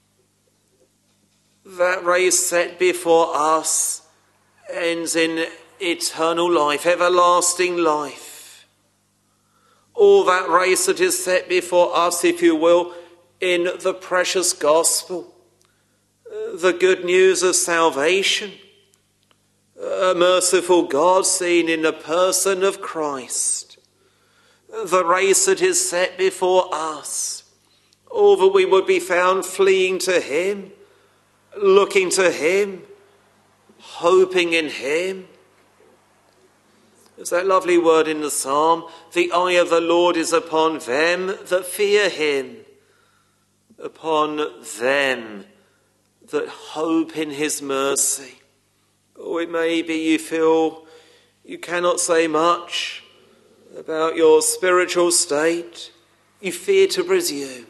That race set before us ends in eternal life, everlasting life. All that race that is set before us, if you will, in the precious gospel, the good news of salvation, a merciful God seen in the person of Christ, the race that is set before us, all that we would be found fleeing to him, looking to him, hoping in him. There's that lovely word in the psalm, the eye of the Lord is upon them that fear him, upon them that hope in his mercy. Oh, it may be you feel you cannot say much about your spiritual state. You fear to presume.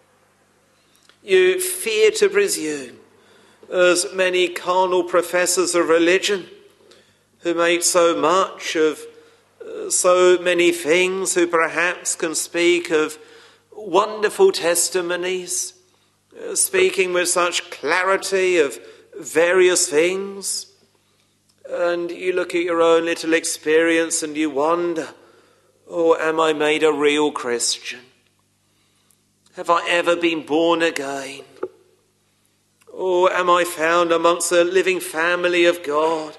You fear to presume, as many carnal professors of religion who make so much of so many things, who perhaps can speak of wonderful testimonies, speaking with such clarity of various things, and you look at your own little experience and you wonder, oh, am I made a real Christian? Have I ever been born again? Or am I found amongst the living family of God?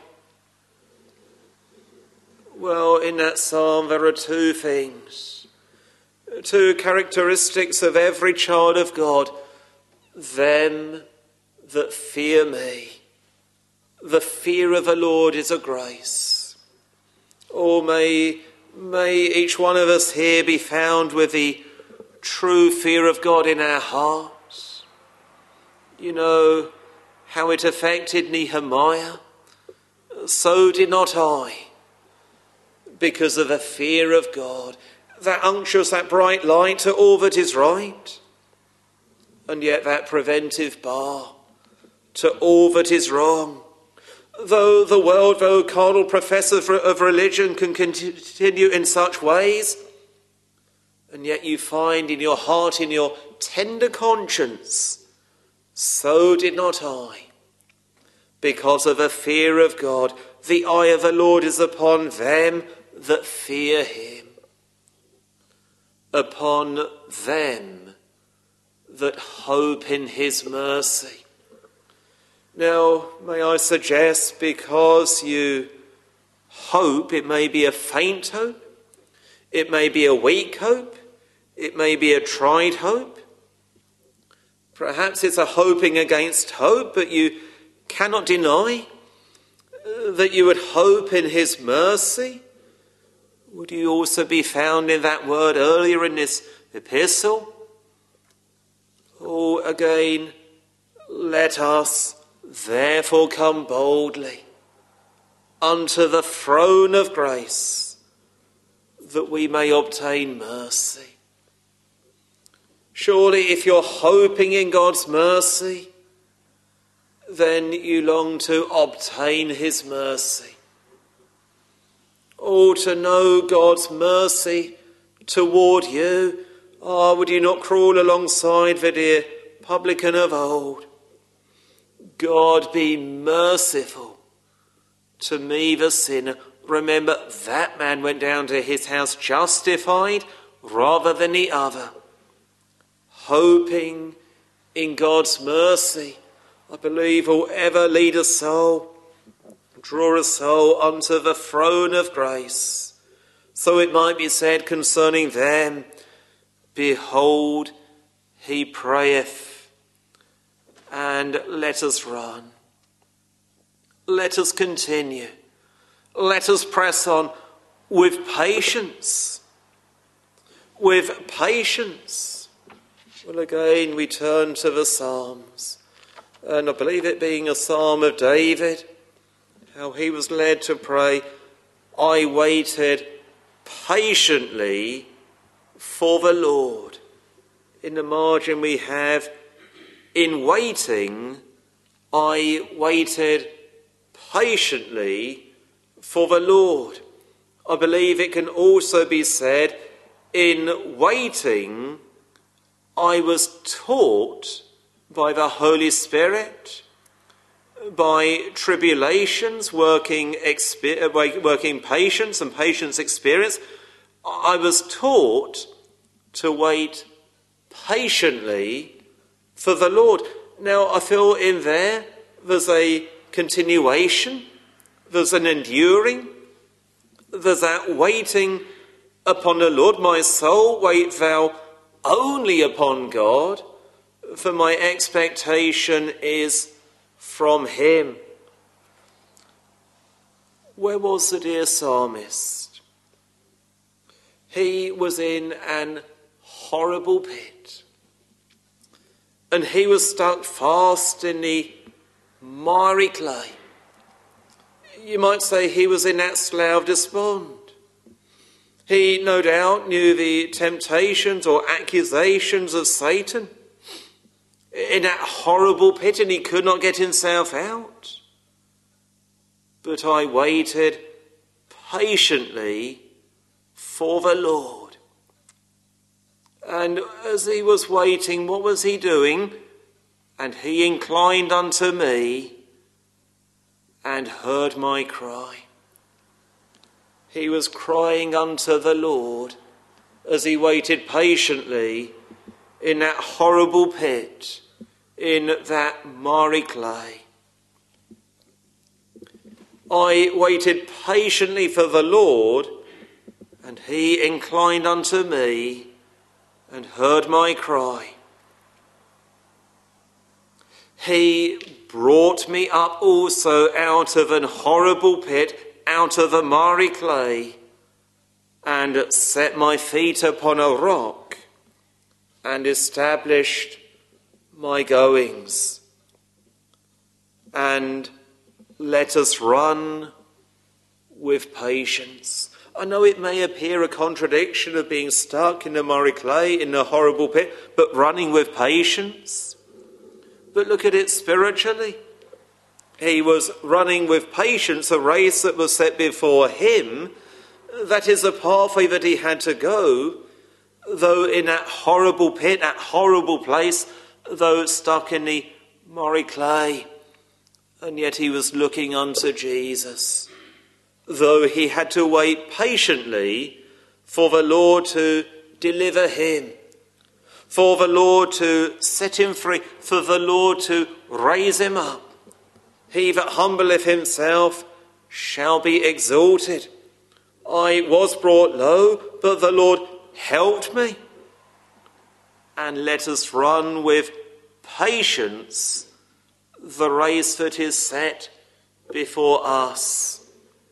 Well, in that psalm there are two things, two characteristics of every child of God. Them that fear me. The fear of the Lord is a grace. Oh, may each one of us here be found with the true fear of God in our hearts. You know how it affected Nehemiah so did not I, because of the fear of God, that unctuous, that bright light to all that is right, and yet that preventive bar to all that is wrong. Though the world, though carnal professors of religion can continue in such ways, and yet you find in your heart, in your tender conscience, so did not I. Because of the fear of God, the eye of the Lord is upon them that fear him, upon them that hope in his mercy. Now, may I suggest, because you hope, it may be a faint hope, it may be a weak hope, it may be a tried hope. Perhaps it's a hoping against hope, but you cannot deny that you would hope in his mercy. Would you also be found in that word earlier in this epistle? Oh, again, let us therefore come boldly unto the throne of grace, that we may obtain mercy. Surely if you're hoping in God's mercy, then you long to obtain his mercy. Oh, to know God's mercy toward you. Ah, would you not crawl alongside the dear publican of old? God, be merciful to me, the sinner. Remember, that man went down to his house justified rather than the other. Hoping in God's mercy, I believe, will ever lead a soul, draw a soul unto the throne of grace. So it might be said concerning them, behold, he prayeth. And let us run. Let us continue. Let us press on with patience. With patience. Well, again, we turn to the Psalms. And I believe it being a psalm of David, how he was led to pray, I waited patiently for the Lord. In the margin we have, in waiting, I waited patiently for the Lord. I believe it can also be said, in waiting, I was taught by the Holy Spirit, by tribulations, working patience and patience experience. I was taught to wait patiently for the Lord. Now, I feel in there's a continuation, there's an enduring, there's that waiting upon the Lord. My soul, wait thou only upon God, for my expectation is from him. Where was the dear psalmist? He was in an horrible pit, and he was stuck fast in the miry clay. You might say he was in that slough of despond. He no doubt knew the temptations or accusations of Satan in that horrible pit, and he could not get himself out. But I waited patiently for the Lord. And as he was waiting, what was he doing? And he inclined unto me and heard my cry. He was crying unto the Lord as he waited patiently in that horrible pit, in that miry clay. I waited patiently for the Lord, and he inclined unto me and heard my cry. He brought me up also out of an horrible pit, out of the miry clay, and set my feet upon a rock, and established my goings. And let us run with patience. I know it may appear a contradiction of being stuck in the miry clay, in a horrible pit, but running with patience. But look at it spiritually. He was running with patience a race that was set before him. That is a pathway that he had to go, though in that horrible pit, that horrible place, though stuck in the miry clay. And yet he was looking unto Jesus, though he had to wait patiently for the Lord to deliver him, for the Lord to set him free, for the Lord to raise him up. He that humbleth himself shall be exalted. I was brought low, but the Lord helped me. And let us run with patience the race that is set before us.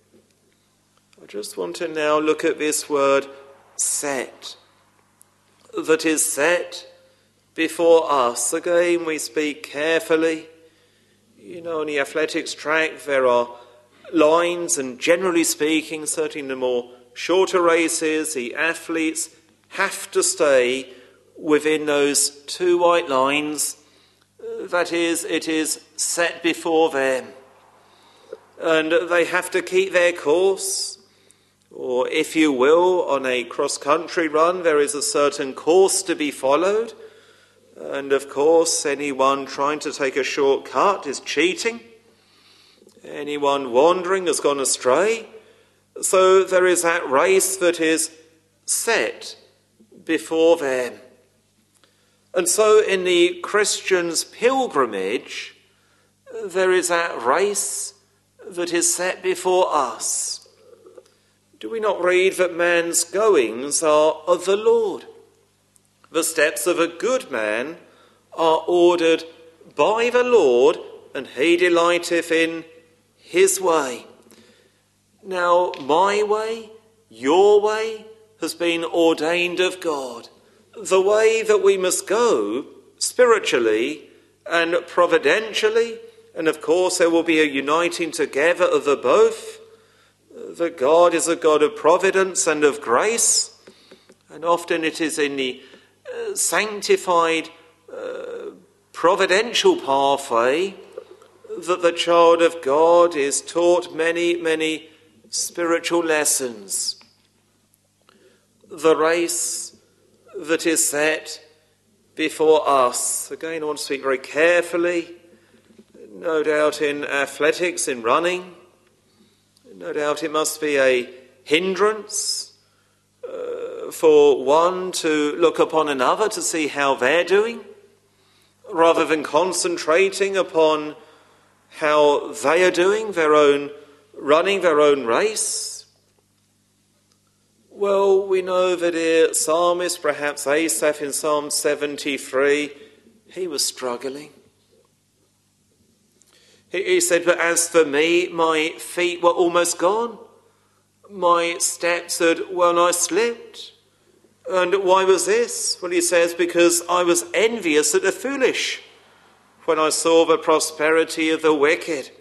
I just want to now look at this word set, that is set before us. Again, we speak carefully. You know, on the athletics track there are lines, and generally speaking, certainly in the more shorter races, the athletes have to stay within those two white lines. That is, it is set before them. And they have to keep their course. Or if you will, on a cross-country run, there is a certain course to be followed. And of course, anyone trying to take a shortcut is cheating. Anyone wandering has gone astray. So there is that race that is set before them. And so in the Christian's pilgrimage, there is that race that is set before us. Do we not read that man's goings are of the Lord? The steps of a good man are ordered by the Lord, and he delighteth in his way. Now, my way, your way, has been ordained of God. The way that we must go spiritually and providentially, and of course there will be a uniting together of the both. That God is a God of providence and of grace, and often it is in the sanctified providential pathway that the child of God is taught many, many spiritual lessons. The race that is set before us. Again, I want to speak very carefully, no doubt in athletics, in running. No doubt it must be a hindrance for one to look upon another to see how they're doing, rather than concentrating upon how they are doing, their own running, their own race. Well, we know that the psalmist, perhaps Asaph in Psalm 73, he was struggling. He said, but as for me, my feet were almost gone. My steps had well nigh slipped. And why was this? Well, he says, because I was envious at the foolish when I saw the prosperity of the wicked.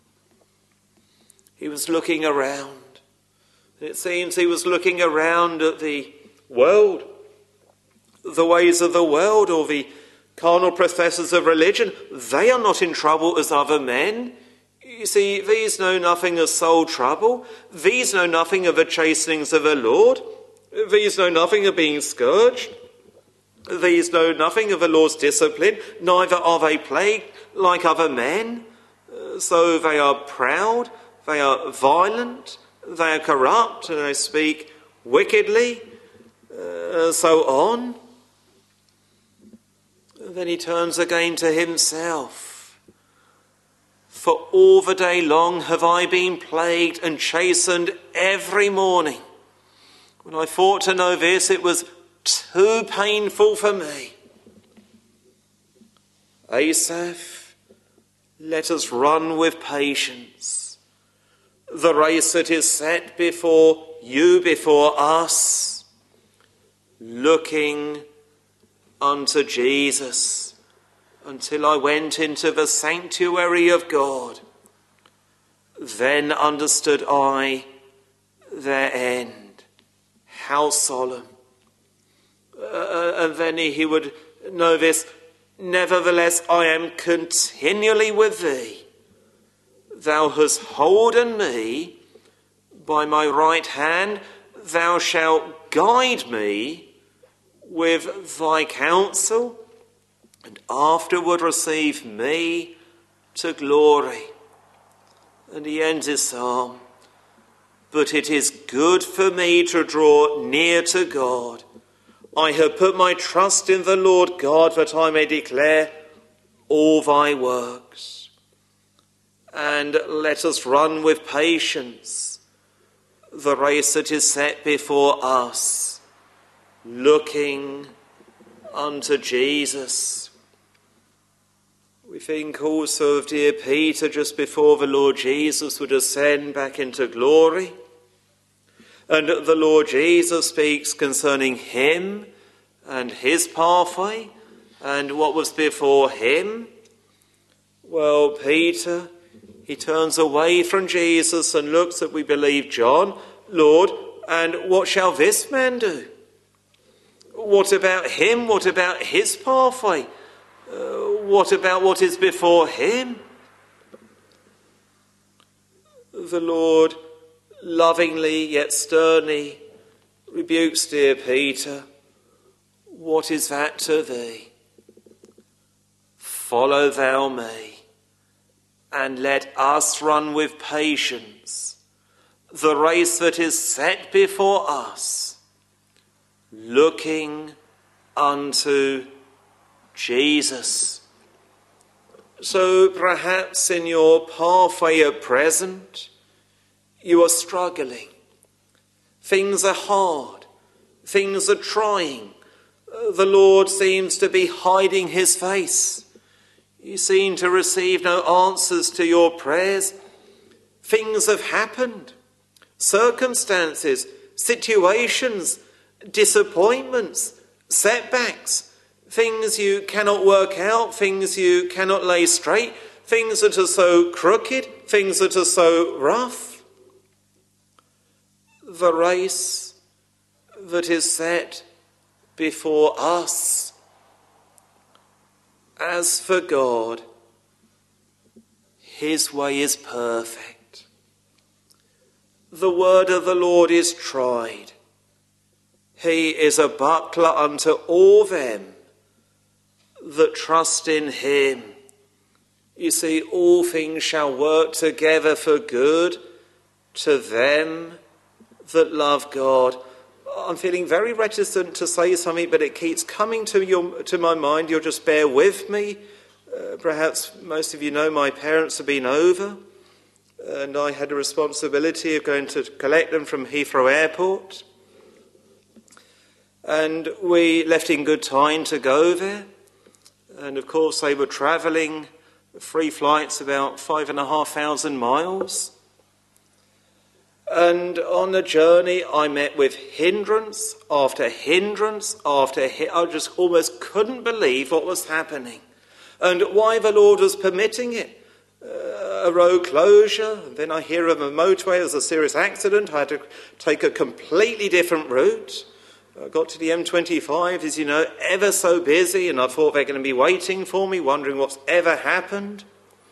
He was looking around. It seems he was looking around at the world, the ways of the world, or the carnal professors of religion. They are not in trouble as other men. You see, these know nothing of soul trouble. These know nothing of the chastenings of the Lord. These know nothing of being scourged. These know nothing of the Lord's discipline. Neither are they plagued like other men. So they are proud, they are violent, they are corrupt, and they speak wickedly, so on. Then he turns again to himself. For all the day long have I been plagued and chastened every morning. When I thought to know this, it was too painful for me. Asaph, let us run with patience the race that is set before you, before us, looking unto Jesus, until I went into the sanctuary of God. Then understood I their end. How solemn. And then he would know this, nevertheless I am continually with thee. Thou hast holden me by my right hand, thou shalt guide me with thy counsel, and afterward receive me to glory. And he ends his psalm, but it is good for me to draw near to God. I have put my trust in the Lord God, that I may declare all thy works. And let us run with patience the race that is set before us, looking unto Jesus. We think also of dear Peter just before the Lord Jesus would ascend back into glory. And the Lord Jesus speaks concerning him and his pathway and what was before him. Well, Peter, he turns away from Jesus and looks at, we believe, John. Lord, and what shall this man do? What about him? What about his pathway? What about what is before him? The Lord lovingly yet sternly rebukes dear Peter. What is that to thee? Follow thou me, and let us run with patience the race that is set before us, looking unto Jesus. So perhaps in your pathway at present, you are struggling. Things are hard. Things are trying. The Lord seems to be hiding his face. You seem to receive no answers to your prayers. Things have happened. Circumstances, situations, disappointments, setbacks, things you cannot work out, things you cannot lay straight, things that are so crooked, things that are so rough. The race that is set before us. As for God, his way is perfect. The word of the Lord is tried. He is a buckler unto all them that trust in him. You see, all things shall work together for good to them that love God. I'm feeling very reticent to say something, but it keeps coming to my mind. You'll just bear with me. Perhaps most of you know my parents have been over, and I had a responsibility of going to collect them from Heathrow Airport. And we left in good time to go there. And of course they were travelling 3 flights about 5,500 miles. And on the journey I met with hindrance after hindrance after I just almost couldn't believe what was happening and why the Lord was permitting it. A road closure, and then I hear of a motorway, there's a serious accident. I had to take a completely different route. I got to the M25, as you know, ever so busy, and I thought they're going to be waiting for me, wondering what's ever happened.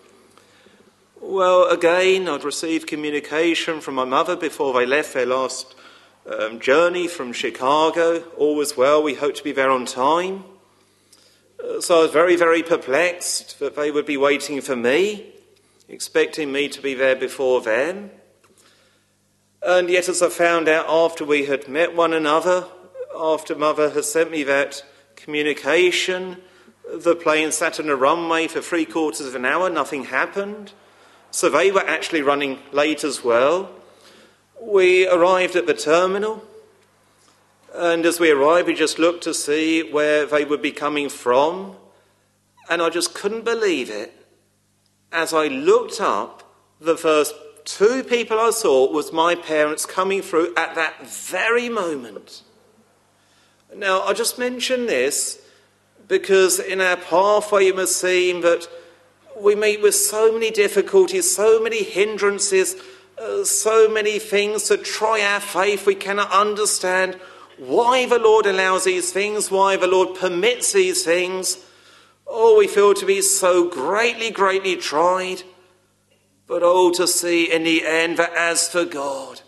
Well, again, I'd received communication from my mother before they left their last journey from Chicago. All was well, we hoped to be there on time. So I was very, very perplexed that they would be waiting for me, expecting me to be there before them. And yet, as I found out after we had met one another, after Mother had sent me that communication, the plane sat on a runway for 3/4 of an hour, nothing happened. So they were actually running late as well. We arrived at the terminal, and as we arrived, we just looked to see where they would be coming from, and I just couldn't believe it. As I looked up, the first 2 people I saw was my parents coming through at that very moment. Now, I just mention this because in our pathway it must seem that we meet with so many difficulties, so many hindrances, so many things to try our faith. We cannot understand why the Lord allows these things, why the Lord permits these things. Oh, we feel to be so greatly, greatly tried. But oh, to see in the end that as for God,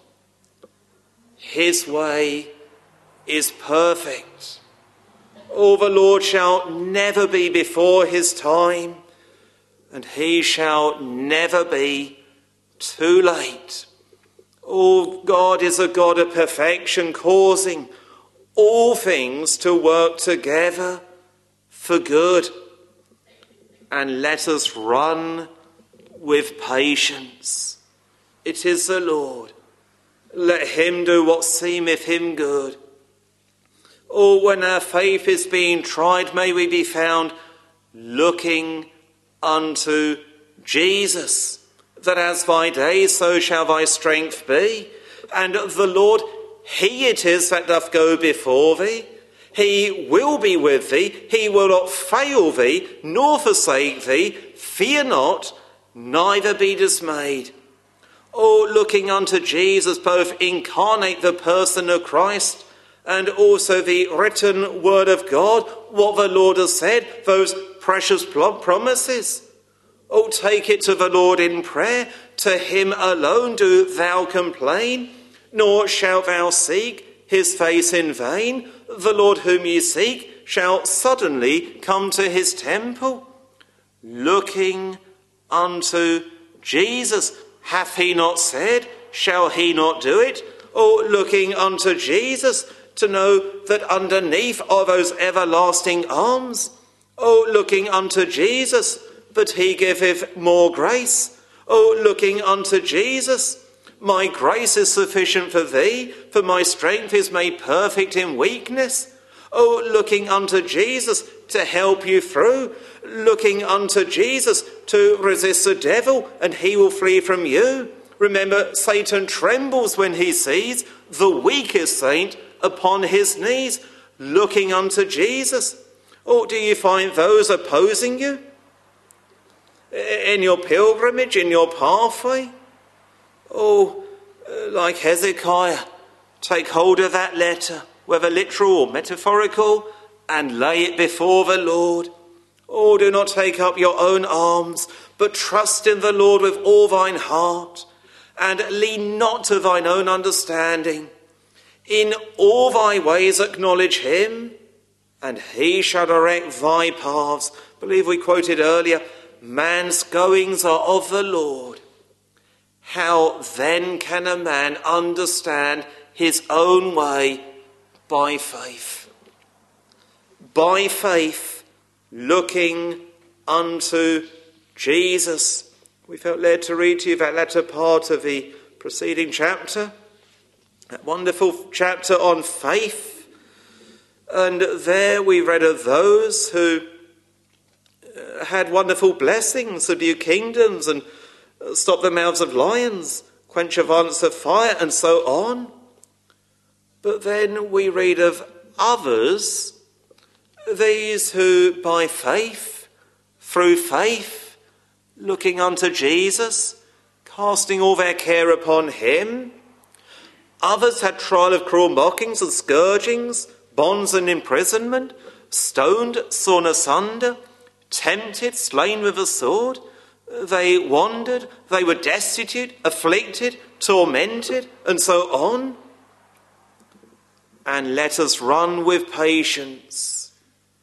his way is perfect. Oh, the Lord shall never be before his time, and he shall never be too late. Oh, God is a God of perfection, causing all things to work together for good. And let us run with patience. It is the Lord. Let him do what seemeth him good. Oh, when our faith is being tried, may we be found looking unto Jesus, that as thy days, so shall thy strength be. And the Lord, he it is that doth go before thee. He will be with thee. He will not fail thee, nor forsake thee. Fear not, neither be dismayed. Oh, looking unto Jesus, both incarnate the person of Christ and also the written word of God, what the Lord has said, those precious promises. Oh, take it to the Lord in prayer. To him alone do thou complain, nor shalt thou seek his face in vain. The Lord whom ye seek shall suddenly come to his temple. Looking unto Jesus, hath he not said, shall he not do it? Oh, looking unto Jesus, to know that underneath are those everlasting arms. Oh, looking unto Jesus, that he giveth more grace. Oh, looking unto Jesus, my grace is sufficient for thee, for my strength is made perfect in weakness. Oh, looking unto Jesus to help you through. Looking unto Jesus to resist the devil, and he will flee from you. Remember, Satan trembles when he sees the weakest saint upon his knees, looking unto Jesus. Or do you find those opposing you in your pilgrimage, in your pathway? Oh, like Hezekiah, take hold of that letter, whether literal or metaphorical, and lay it before the Lord. Oh, do not take up your own arms, but trust in the Lord with all thine heart, and lean not to thine own understanding. In all thy ways acknowledge him, and he shall direct thy paths. I believe we quoted earlier, man's goings are of the Lord. How then can a man understand his own way? By faith. By faith, looking unto Jesus. We felt led to read to you that latter part of the preceding chapter, that wonderful chapter on faith. And there we read of those who had wonderful blessings, subdue kingdoms and stop the mouths of lions, quench the violence of fire, and so on. But then we read of others, these who by faith, through faith, looking unto Jesus, casting all their care upon him. Others had trial of cruel mockings and scourgings, bonds and imprisonment, stoned, sawn asunder, tempted, slain with a sword. They wandered, they were destitute, afflicted, tormented, and so on. And let us run with patience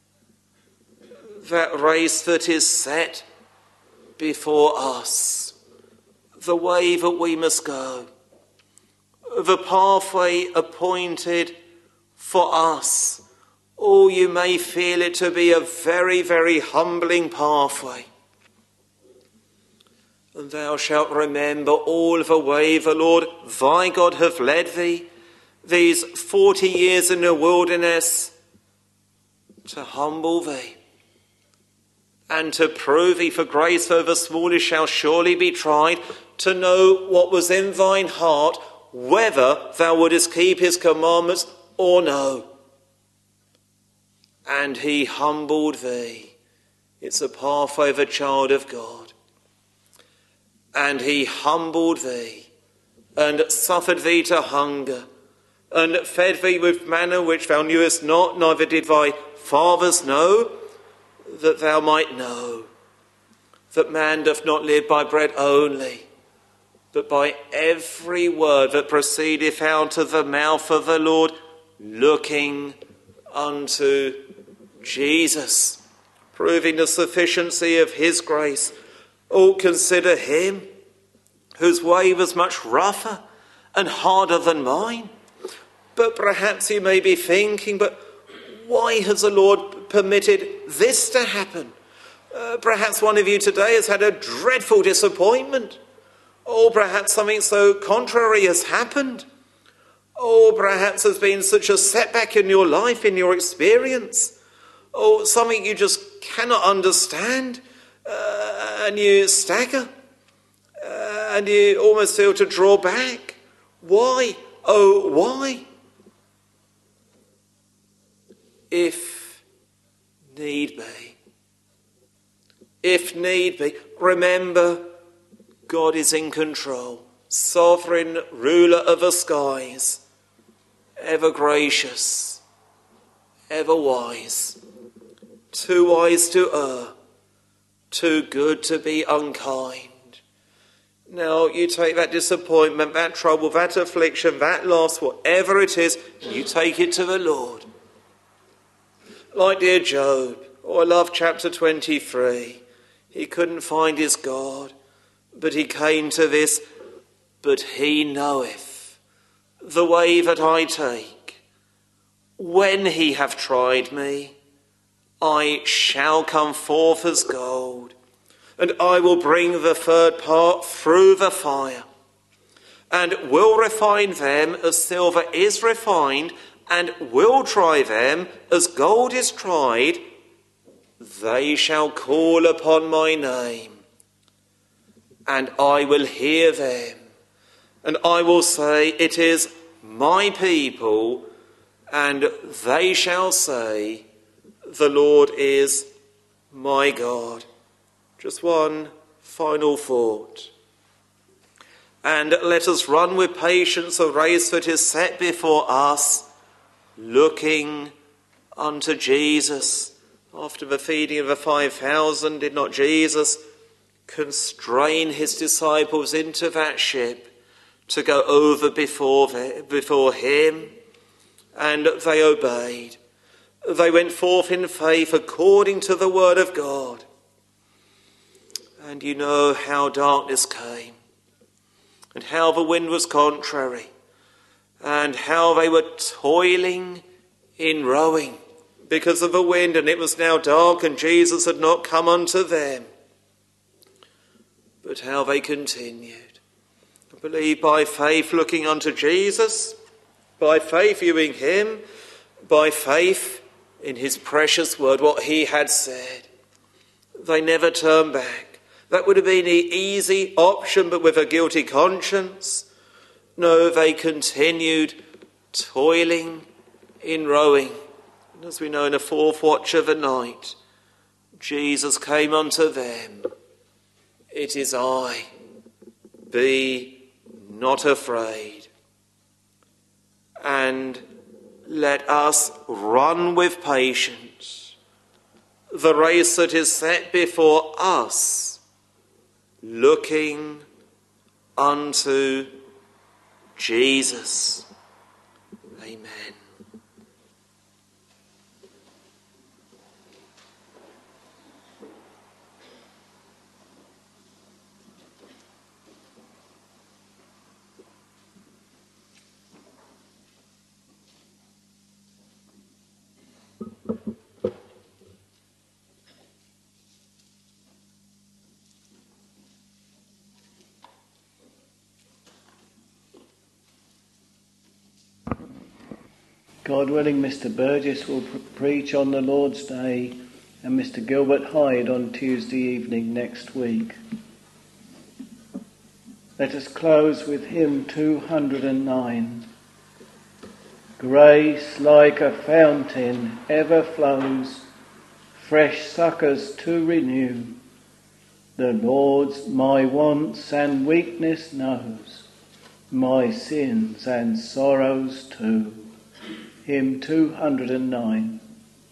that race that is set before us, the way that we must go, the pathway appointed for us. Oh, you may feel it to be a very, very humbling pathway. And thou shalt remember all the way the Lord thy God hath led thee these 40 years in the wilderness, to humble thee and to prove thee for grace, though the smallest shall surely be tried, to know what was in thine heart, whether thou wouldest keep his commandments or no. And he humbled thee It's a pathway of a child of God. And he humbled thee, and suffered thee to hunger, and fed thee with manna which thou knewest not, neither did thy fathers know, that thou might know that man doth not live by bread only, but by every word that proceedeth out of the mouth of the Lord, looking unto Jesus, proving the sufficiency of his grace. Oh, consider him whose way was much rougher and harder than mine. But perhaps you may be thinking, but why has the Lord permitted this to happen? Perhaps one of you today has had a dreadful disappointment. Or perhaps something so contrary has happened. Or perhaps there's been such a setback in your life, in your experience. Or something you just cannot understand. And you stagger. And you almost feel to draw back. Why? Oh, why? If need be. If need be. Remember, God is in control. Sovereign ruler of the skies. Ever gracious. Ever wise. Too wise to err. Too good to be unkind. Now you take that disappointment, that trouble, that affliction, that loss, whatever it is, you take it to the Lord. Like dear Job, I love chapter 23. He couldn't find his God, but he came to this, but he knoweth the way that I take. When he hath tried me, I shall come forth as gold, and I will bring the third part through the fire, and will refine them as silver is refined, and will try them as gold is tried. They shall call upon my name, and I will hear them, and I will say, it is my people, and they shall say, the Lord is my God. Just one final thought. And let us run with patience the race that is set before us, looking unto Jesus. After the feeding of the 5,000, did not Jesus constrain his disciples into that ship to go over before him? And they obeyed. They went forth in faith according to the word of God. And you know how darkness came, and how the wind was contrary, and how they were toiling in rowing because of the wind, and it was now dark, and Jesus had not come unto them. But how they continued. I believe by faith looking unto Jesus, by faith viewing him, by faith in his precious word, what he had said. They never turned back. That would have been the easy option, but with a guilty conscience. No, they continued toiling in rowing. And as we know, in the fourth watch of the night, Jesus came unto them. It is I. Be not afraid. And let us run with patience the race that is set before us, looking unto Jesus. Amen. God willing, Mr. Burgess will preach on the Lord's Day, and Mr. Gilbert Hyde on Tuesday evening next week. Let us close with hymn 209. Grace like a fountain ever flows fresh succours to renew. The Lord's my wants and weakness knows, my sins and sorrows too. Hymn 209.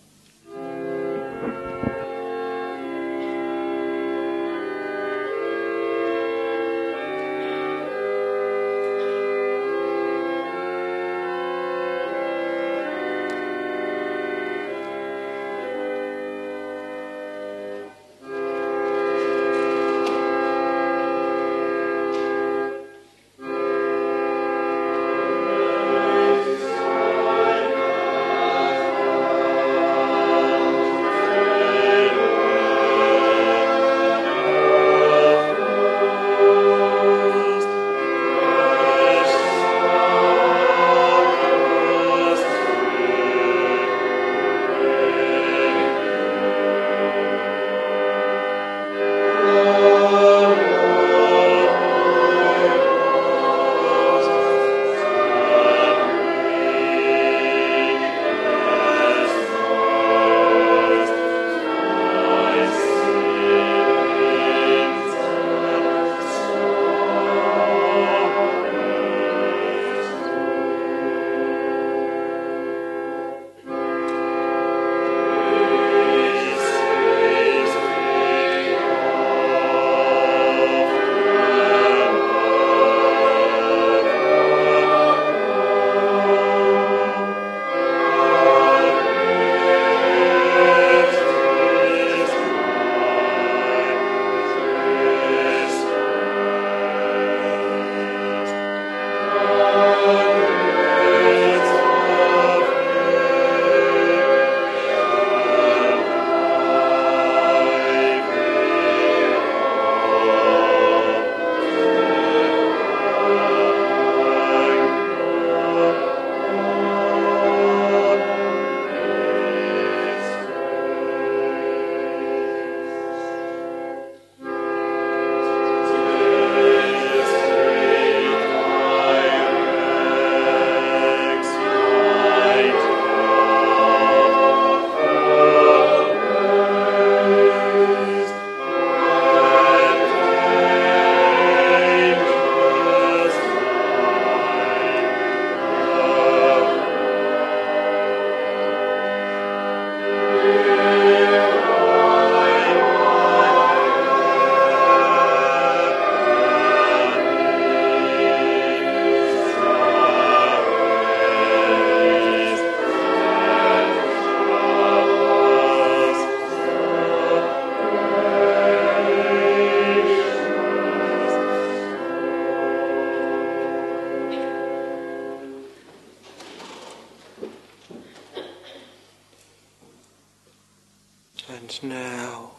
And now,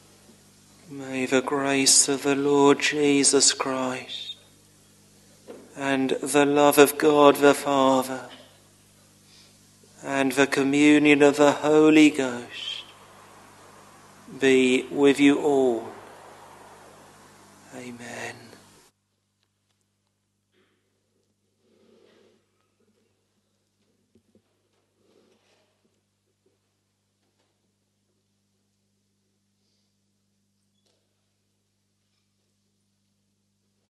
may the grace of the Lord Jesus Christ and the love of God the Father and the communion of the Holy Ghost be with you all. Amen.